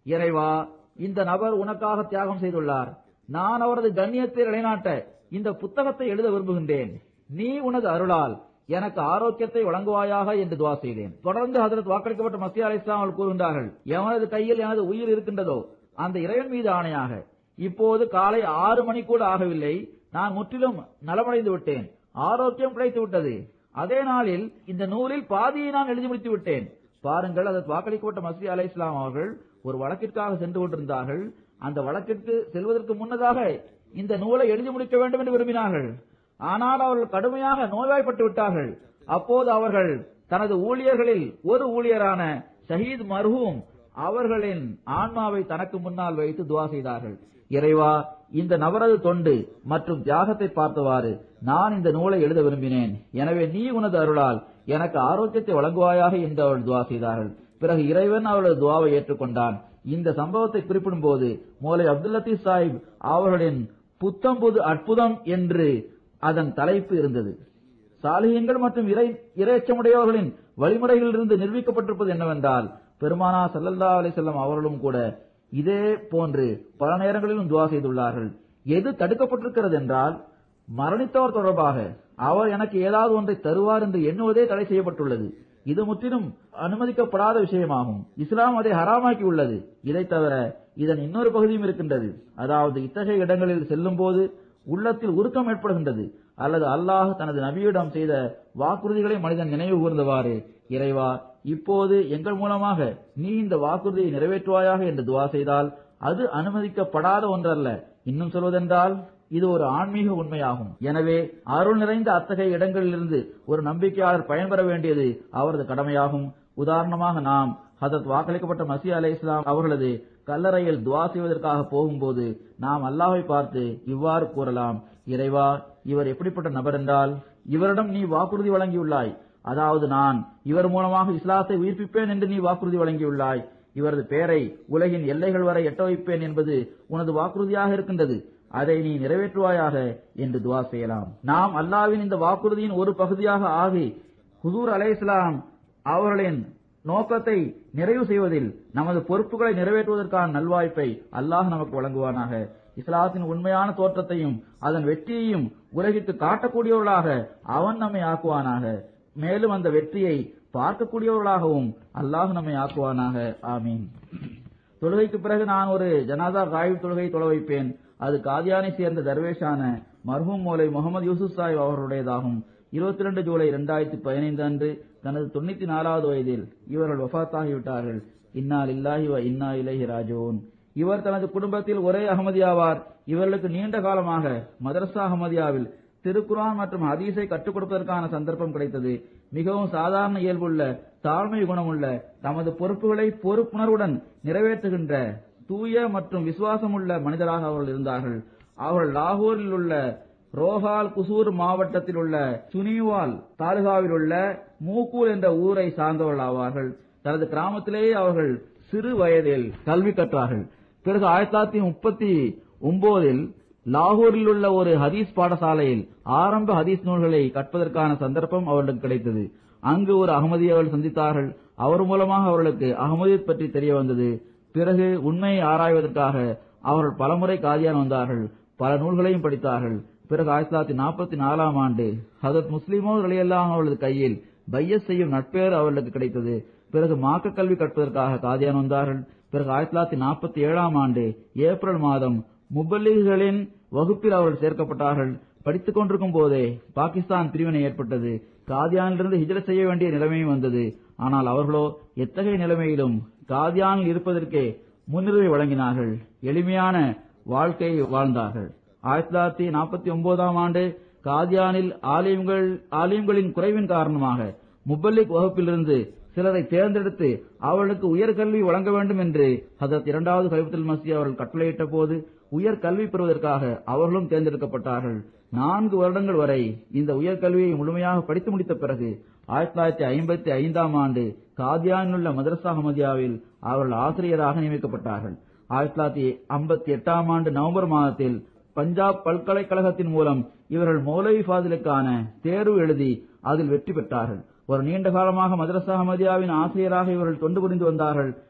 S2: இறைவா, இந்த நபர் உனக்காக தியாகம் செய்துள்ளார். நான் அவரது கண்ணியத்தை நிலைநாட்ட இந்த புத்தகத்தை எழுத விரும்புகின்றேன். நீ உனது அருளால் எனக்கு ஆரோக்கியத்தை வழங்குவாயாக என்று துவா செய்தேன். தொடர்ந்து ஹஜ்ரத் வாக்களிக்கப்பட்ட மஸீஹ் அலைஹிஸ்ஸலாம் அவர்கள் கூறுகின்றார்கள், எவனது கையில் எனது உயிர் இருக்கின்றதோ அந்த இறைவன் மீது ஆணையாக இப்போது காலை ஆறு மணி கூட ஆகவில்லை. நான் முற்றிலும் நலமடைந்து விட்டேன். ஆரோக்கியம் கிடைத்து விட்டது. அதே நாளில் இந்த நூலில் பாதியை நான் எழுதி முடித்து விட்டேன். பாருங்கள், அதற்கு வாக்களிக்கப்பட்ட மஸீஹ் அலைஹிஸ்ஸலாம் அவர்கள் ஒரு வழக்கிற்காக சென்று கொண்டிருந்தார்கள். அந்த வழக்கிற்கு செல்வதற்கு முன்னதாக இந்த நூலை எழுதி முடிக்க வேண்டும் என்று விரும்பினார்கள். ஆனால் அவர்கள் கடுமையாக நோய்வாய்ப்பட்டு விட்டார்கள். அப்போது அவர்கள் தனது ஊழியர்களில் ஒரு ஊழியரான ஷஹீத் மர்ஹூம் அவர்களின் ஆன்மாவை தனக்கு முன்னால் வைத்து துவா செய்தார்கள். இறைவா, இந்த நபரது தொண்டு மற்றும் தியாகத்தை பார்த்தவாறு நான் இந்த நூலை எழுத விரும்பினேன். எனவே நீ உனது அருளால் எனக்கு ஆரோக்கியத்தை வழங்குவாயாக என்று அவர்கள் துவா செய்தார்கள். பிறகு இறைவன் அவர்களது துவாவை ஏற்றுக்கொண்டான். இந்த சம்பவத்தை குறிப்பிடும் போது மௌலை அப்துல் லத்தீப் சாஹிப் அவர்களின் புத்தம் புது அற்புதம் என்று அதன் தலைப்பு இருந்தது. சாலிஹீன்கள் மற்றும் இறை இறைச்சமுடையவர்களின் வழிமுறைகளிலிருந்து நிரூபிக்கப்பட்டிருப்பது என்னவென்றால், பெருமானா ஸல்லல்லாஹு அலைஹி வஸல்லம் அவர்களும் கூட இதே போன்று பல நேரங்களிலும் துவா செய்துள்ளார்கள். எது தடுக்கப்பட்டிருக்கிறது என்றால், மரணித்தவர் தொடர்பாக அவர் எனக்கு ஏதாவது ஒன்றை தருவார் என்று எண்ணுவதே தடை செய்யப்பட்டுள்ளது. இது முற்றிலும் அனுமதிக்கப்படாத விஷயமாகும். இஸ்லாம் அதை ஹராமாக்கி உள்ளது. இதை தவிர இதன் இன்னொரு பகுதியும் இருக்கின்றது. அதாவது, இத்தகைய இடங்களில் செல்லும் போது உள்ளத்தில் உருக்கம் ஏற்படுகின்றது. அல்லது அல்லாஹ் தனது நபியிடம் செய்த வாக்குறுதிகளை மனிதன் நினைவு கூர்ந்தவாறு, இறைவா, இப்போது எங்கள் மூலமாக நீ இந்த வாக்குறுதியை நிறைவேற்றுவாயாக என்று துவா செய்தால் அது அனுமதிக்கப்படாத ஒன்றல்ல. இன்னும் சொல்வதென்றால் இது ஒரு ஆன்மீக உண்மையாகும். எனவே அருள் நிறைந்த அத்தகைய இடங்களிலிருந்து ஒரு நம்பிக்கையாளர் பயன்பெற வேண்டியது அவரது கடமையாகும். உதாரணமாக, நாம் ஹஜ்ரத் வாக்களிக்கப்பட்ட மஸீஹ் அலைஹிஸ்ஸலாம் அவர்களது கல்லறையில் துவா செய்வதற்காக போகும்போது நாம் அல்லாஹ்வை பார்த்து இவ்வாறு கூறலாம், இறைவா, இவர் எப்படிப்பட்ட நபர் என்றால், இவரிடம் நீ வாக்குறுதி வழங்கியுள்ளாய். அதாவது, நான் இவர் மூலமாக இஸ்லாத்தை உயிர்ப்பிப்பேன் என்று நீ வாக்குறுதி வழங்கியுள்ளாய். இவரது பெயரை உலகின் எல்லைகள் வரை எட்ட வைப்பேன் என்பது உனது வாக்குறுதியாக இருக்கின்றது. அதை நீ நிறைவேற்றுவாயாக என்று துவா செய்யலாம். நாம் அல்லாஹ்வின் இந்த வாக்குறுதியின் ஒரு பகுதியாக ஆகி ஹுசூர் அலைஹிஸ்ஸலாம் அவர்களின் நோக்கத்தை நிறைவு செய்வதில் நமது பொறுப்புகளை நிறைவேற்றுவதற்கான நல்வாய்ப்பை அல்லாஹ் நமக்கு வழங்குவானாக. இஸ்லாத்தின் உண்மையான தோற்றத்தையும் அதன் வெற்றியையும் உலகிற்கு காட்டக்கூடியவர்களாக அவன் நம்மை ஆக்குவானாக. மேலும் அந்த வெற்றியை பார்க்கக்கூடியவர்களாகவும் அல்லாஹ் நம்மை ஆக்குவானாக. ஆமீன். தொழுகைக்கு பிறகு நான் ஒரு ஜனாதா காயிப் தொழுகை தொழ வைப்பேன். அது காதியானை சேர்ந்த தர்வேஷான மர்ஹூம் மௌலை முகமது யூசுப் சாஹிப் அவர்களுடையதாகும். இருபத்தி இரண்டு ஜூலை இரண்டாயிரத்தி பதினைந்து அன்று தனது தொண்ணூத்தி நாலாவது வயதில் இவர்கள் வஃபாத்தாகிவிட்டார்கள். இன்னா லில்லாஹி வ இன்னா இலைஹி ராஜிஊன். இவர் தனது குடும்பத்தில் ஒரே அகமதியாவார். இவர்களுக்கு நீண்ட காலமாக மதரசா அகமதியாவில் திருக்குர்ஆன் மற்றும் ஹதீஸை கற்றுக் கொடுப்பதற்கான சந்தர்ப்பம் கிடைத்தது. மிகவும் சாதாரண இயல்புள்ள, தாழ்மை குணமுள்ள, தமது பொறுப்புகளை பொறுப்புணர்வுடன் நிறைவேற்றுகின்ற தூய மற்றும் விசுவாசமுள்ள மனிதராக அவர்கள் இருந்தார்கள். அவர்கள் லாகூரில் உள்ள ரோஹால் குசூர் மாவட்டத்தில் உள்ள சுனிவால் தாலுகாவில் உள்ள மூக்கூல் என்ற ஊரை சார்ந்தவர்கள் ஆவார்கள். தனது கிராமத்திலேயே அவர்கள் சிறு வயதில் கல்வி கற்றார்கள். பிறகு ஆயிரத்தி தொள்ளாயிரத்தி முப்பத்தி ஒன்பதில் லாகூரில் உள்ள ஒரு ஹதீஸ் பாடசாலையில் ஆரம்ப ஹதீஸ் நூல்களை கற்பதற்கான சந்தர்ப்பம் அவர்களுக்கு கிடைத்தது. அங்கு ஒரு அகமதியை அவர்கள் சந்தித்தார்கள். அவர் மூலமாக அவர்களுக்கு அகமதியத் பற்றி தெரிய வந்தது. பிறகு உண்மையை ஆராய்வதற்காக அவர்கள் பலமுறை காதியான் வந்தார்கள். பல நூல்களையும் படித்தார்கள். பிறகு ஆயிரத்தி தொள்ளாயிரத்தி நாற்பத்தி நாலாம் ஆண்டு ஹஜ்ரத் முஸ்லிமோத் ரலியல்லாஹு அவர்களது கையில் பையத் செய்யும் நட்பேறு அவர்களுக்கு கிடைத்தது. பிறகு மார்க்க கல்வி கற்பதற்காக காதியான் வந்தார்கள். பிறகு ஆயிரத்தி தொள்ளாயிரத்தி நாற்பத்தி ஏழாம் ஆண்டு ஏப்ரல் மாதம் முபல்லிகளின் வகுப்பில் அவர்கள் சேர்க்கப்பட்டார்கள். படித்துக் கொண்டிருக்கும் போதே பாகிஸ்தான் பிரிவினை ஏற்பட்டது. காதியானிலிருந்து ஹிஜ்ரத் செய்ய வேண்டிய நிலைமையும் வந்தது. ஆனால் அவர்களோ எத்தகைய நிலைமையிலும் காதியானில் இருப்பதற்கே முன்னுரிமை வழங்கினார்கள். எளிமையான வாழ்க்கையை வாழ்ந்தார்கள். ஆயிரத்தி தொள்ளாயிரத்தி நாற்பத்தி ஒன்பதாம் ஆண்டு காதியானில் ஆலிம்கள் ஆலிம்களின் குறைவின் காரணமாக முபல்லிக் வகுப்பிலிருந்து சிலரை தேர்ந்தெடுத்து அவர்களுக்கு உயர்கல்வி வழங்க வேண்டும் என்று ஹஜ்ரத் இரண்டாவது கலிஃபத்துல் மஸீஹ் அவர்கள் கட்டளையிட்ட போது உயர்கல்வி பெறுவதற்காக அவர்களும் தேர்ந்தெடுக்கப்பட்டார்கள். நான்கு வருடங்கள் வரை இந்த உயர்கல்வியை முழுமையாக படித்து முடித்த பிறகு ஆயிரத்தி தொள்ளாயிரத்தி ஐம்பத்தி ஐந்தாம் ஆண்டு காதியானில் உள்ள மதரசா அஹமதியாவில் அவர்கள் ஆசிரியராக நியமிக்கப்பட்டார்கள். ஆயிரத்தி தொள்ளாயிரத்தி ஐம்பத்தி எட்டாம் ஆண்டு நவம்பர் மாதத்தில் பஞ்சாப் பல்கலைக்கழகத்தின் மூலம் இவர்கள் மௌலவி ஃபாதிலுக்கான தேர்வு எழுதி அதில் வெற்றி பெற்றார்கள். ஒரு நீண்ட காலமாக மதரசா அஹமதியாவின் ஆசிரியராக இவர்கள் தொண்டு புரிந்து வந்தார்கள்.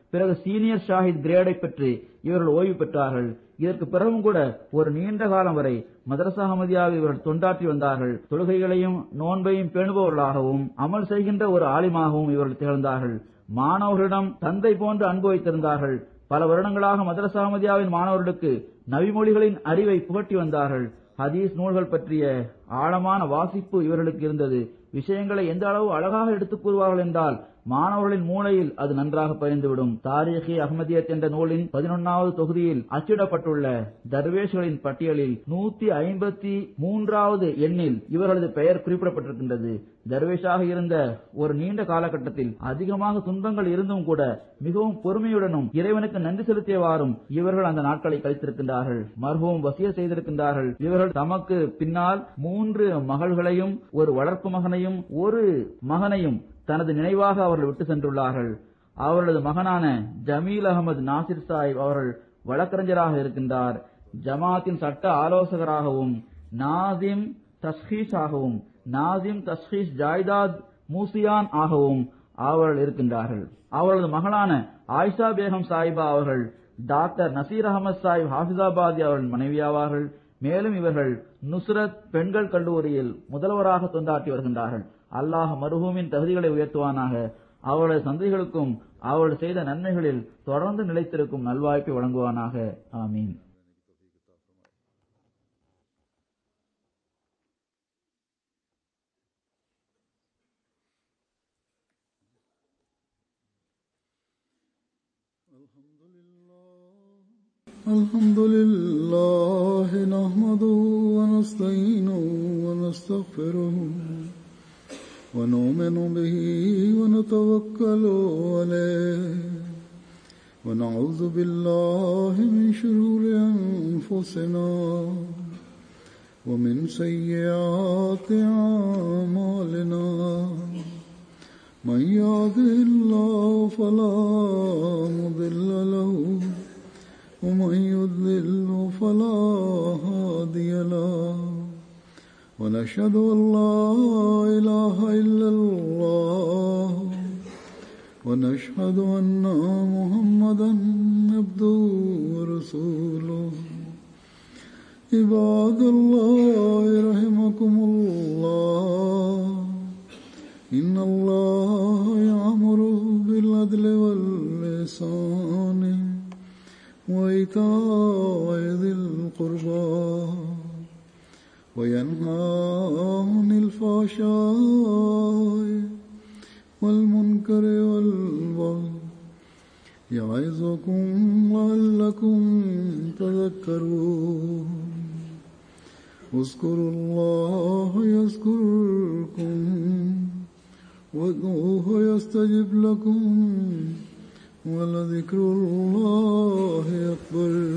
S2: பிறகு சீனியர் ஷாஹித் கிரேடை பெற்று இவர்கள் ஓய்வு பெற்றார்கள். இதற்கு பிறகும் கூட ஒரு நீண்ட காலம் வரை மதரசா அஹமதியாவில் இவர்கள் தொண்டாற்றி வந்தார்கள். தொழுகைகளையும் நோன்பையும் பேணுபவர்களாகவும் அமல் செய்கின்ற ஒரு ஆலிமாகவும் இவர்கள் திகழ்ந்தார்கள். மாணவர்களிடம் தந்தை போன்று அன்பு வைத்திருந்தார்கள். பல வருடங்களாக மதரசா அஹமதியாவின் மாணவர்களுக்கு நபிமொழிகளின் அறிவை புகட்டி வந்தார்கள். ஹதீஸ் நூல்கள் பற்றிய ஆழமான வாசிப்பு இவர்களுக்கு இருந்தது. விஷயங்களை எந்த அளவு அழகாக எடுத்துக் கூறுவார்கள் என்றால் மாணவர்களின் மூளையில் அது நன்றாக பயந்துவிடும். தாரீഖி அஹ்மதியத் என்ற நூலின் பதினொன்னாவது தொகுதியில் அச்சிடப்பட்டுள்ள தர்வேஷ்களின் பட்டியலில் நூத்தி ஐம்பத்தி மூன்றாவது எண்ணில் இவர்களது பெயர் குறிப்பிடப்பட்டிருக்கின்றது. தர்வேஷாக இருந்த ஒரு நீண்ட காலகட்டத்தில் அதிகமாக துன்பங்கள் இருந்தும் கூட மிகவும் பொறுமையுடனும் இறைவனுக்கு நன்றி செலுத்தியவாறும் இவர்கள் அந்த நாட்களை கழித்திருக்கின்றார்கள். மர்ஹூம் வசிய செய்திருக்கின்றார்கள், இவர்கள் தமக்கு பின்னால் மூன்று மகள்களையும் ஒரு வளர்ப்பு மகனையும் ஒரு மகனையும் தனது நினைவாக அவர்கள் விட்டு சென்றுள்ளார்கள். அவர்களது மகனான ஜமீல் அகமது நாசிர் சாஹிப் அவர்கள் வழக்கறிஞராக இருக்கின்றார். ஜமாத்தின் சட்ட ஆலோசகராகவும் நாசிம் தஸ்ஹீஸ் ஆகவும் நாசிம் தஸ்ஹீஸ் ஜாய்தாத் மூசியான் ஆகவும் அவர்கள் இருக்கின்றார்கள். அவர்களது மகளான ஆயிஷா பேகம் சாஹிபா அவர்கள் டாக்டர் நசீர் அகமது சாஹிப் ஹாஃபிசாபாதி அவர்கள் மனைவியாவார்கள். மேலும் இவர்கள் நுஸ்ரத் பெண்கள் கல்லூரியில் முதல்வராக தொண்டாற்றி வருகின்றார்கள். அல்லாஹ் மர்ஹூமின் தகுதிகளை உயர்த்துவானாக. அவர்களது சந்தைகளுக்கும் அவர்கள் செய்த நன்மைகளில் தொடர்ந்து நிலைத்திருக்கும் நல்வாய்ப்பை வழங்குவானாக. ஆமீன்.
S1: الحمد لله نحمده ونستعينه ونستغفره ونؤمن به ونتوكل عليه ونعوذ بالله من شرور أنفسنا ومن سيئات أعمالنا من يهده الله فلا مضل له ومن يضلل فلا هادي له ونشهد أن لا إله إلا الله ونشهد أن محمدا عبده ورسوله عباد الله رحمكم الله إن الله يأمر بالعدل والإحسان وإيتاء ذي القربى وينهى عن الفحشاء والمنكر والبغي يعظكم لعلكم تذكرون اذكروا الله يذكركم وادعوه يستجب لكم ولذكر الله أكبر.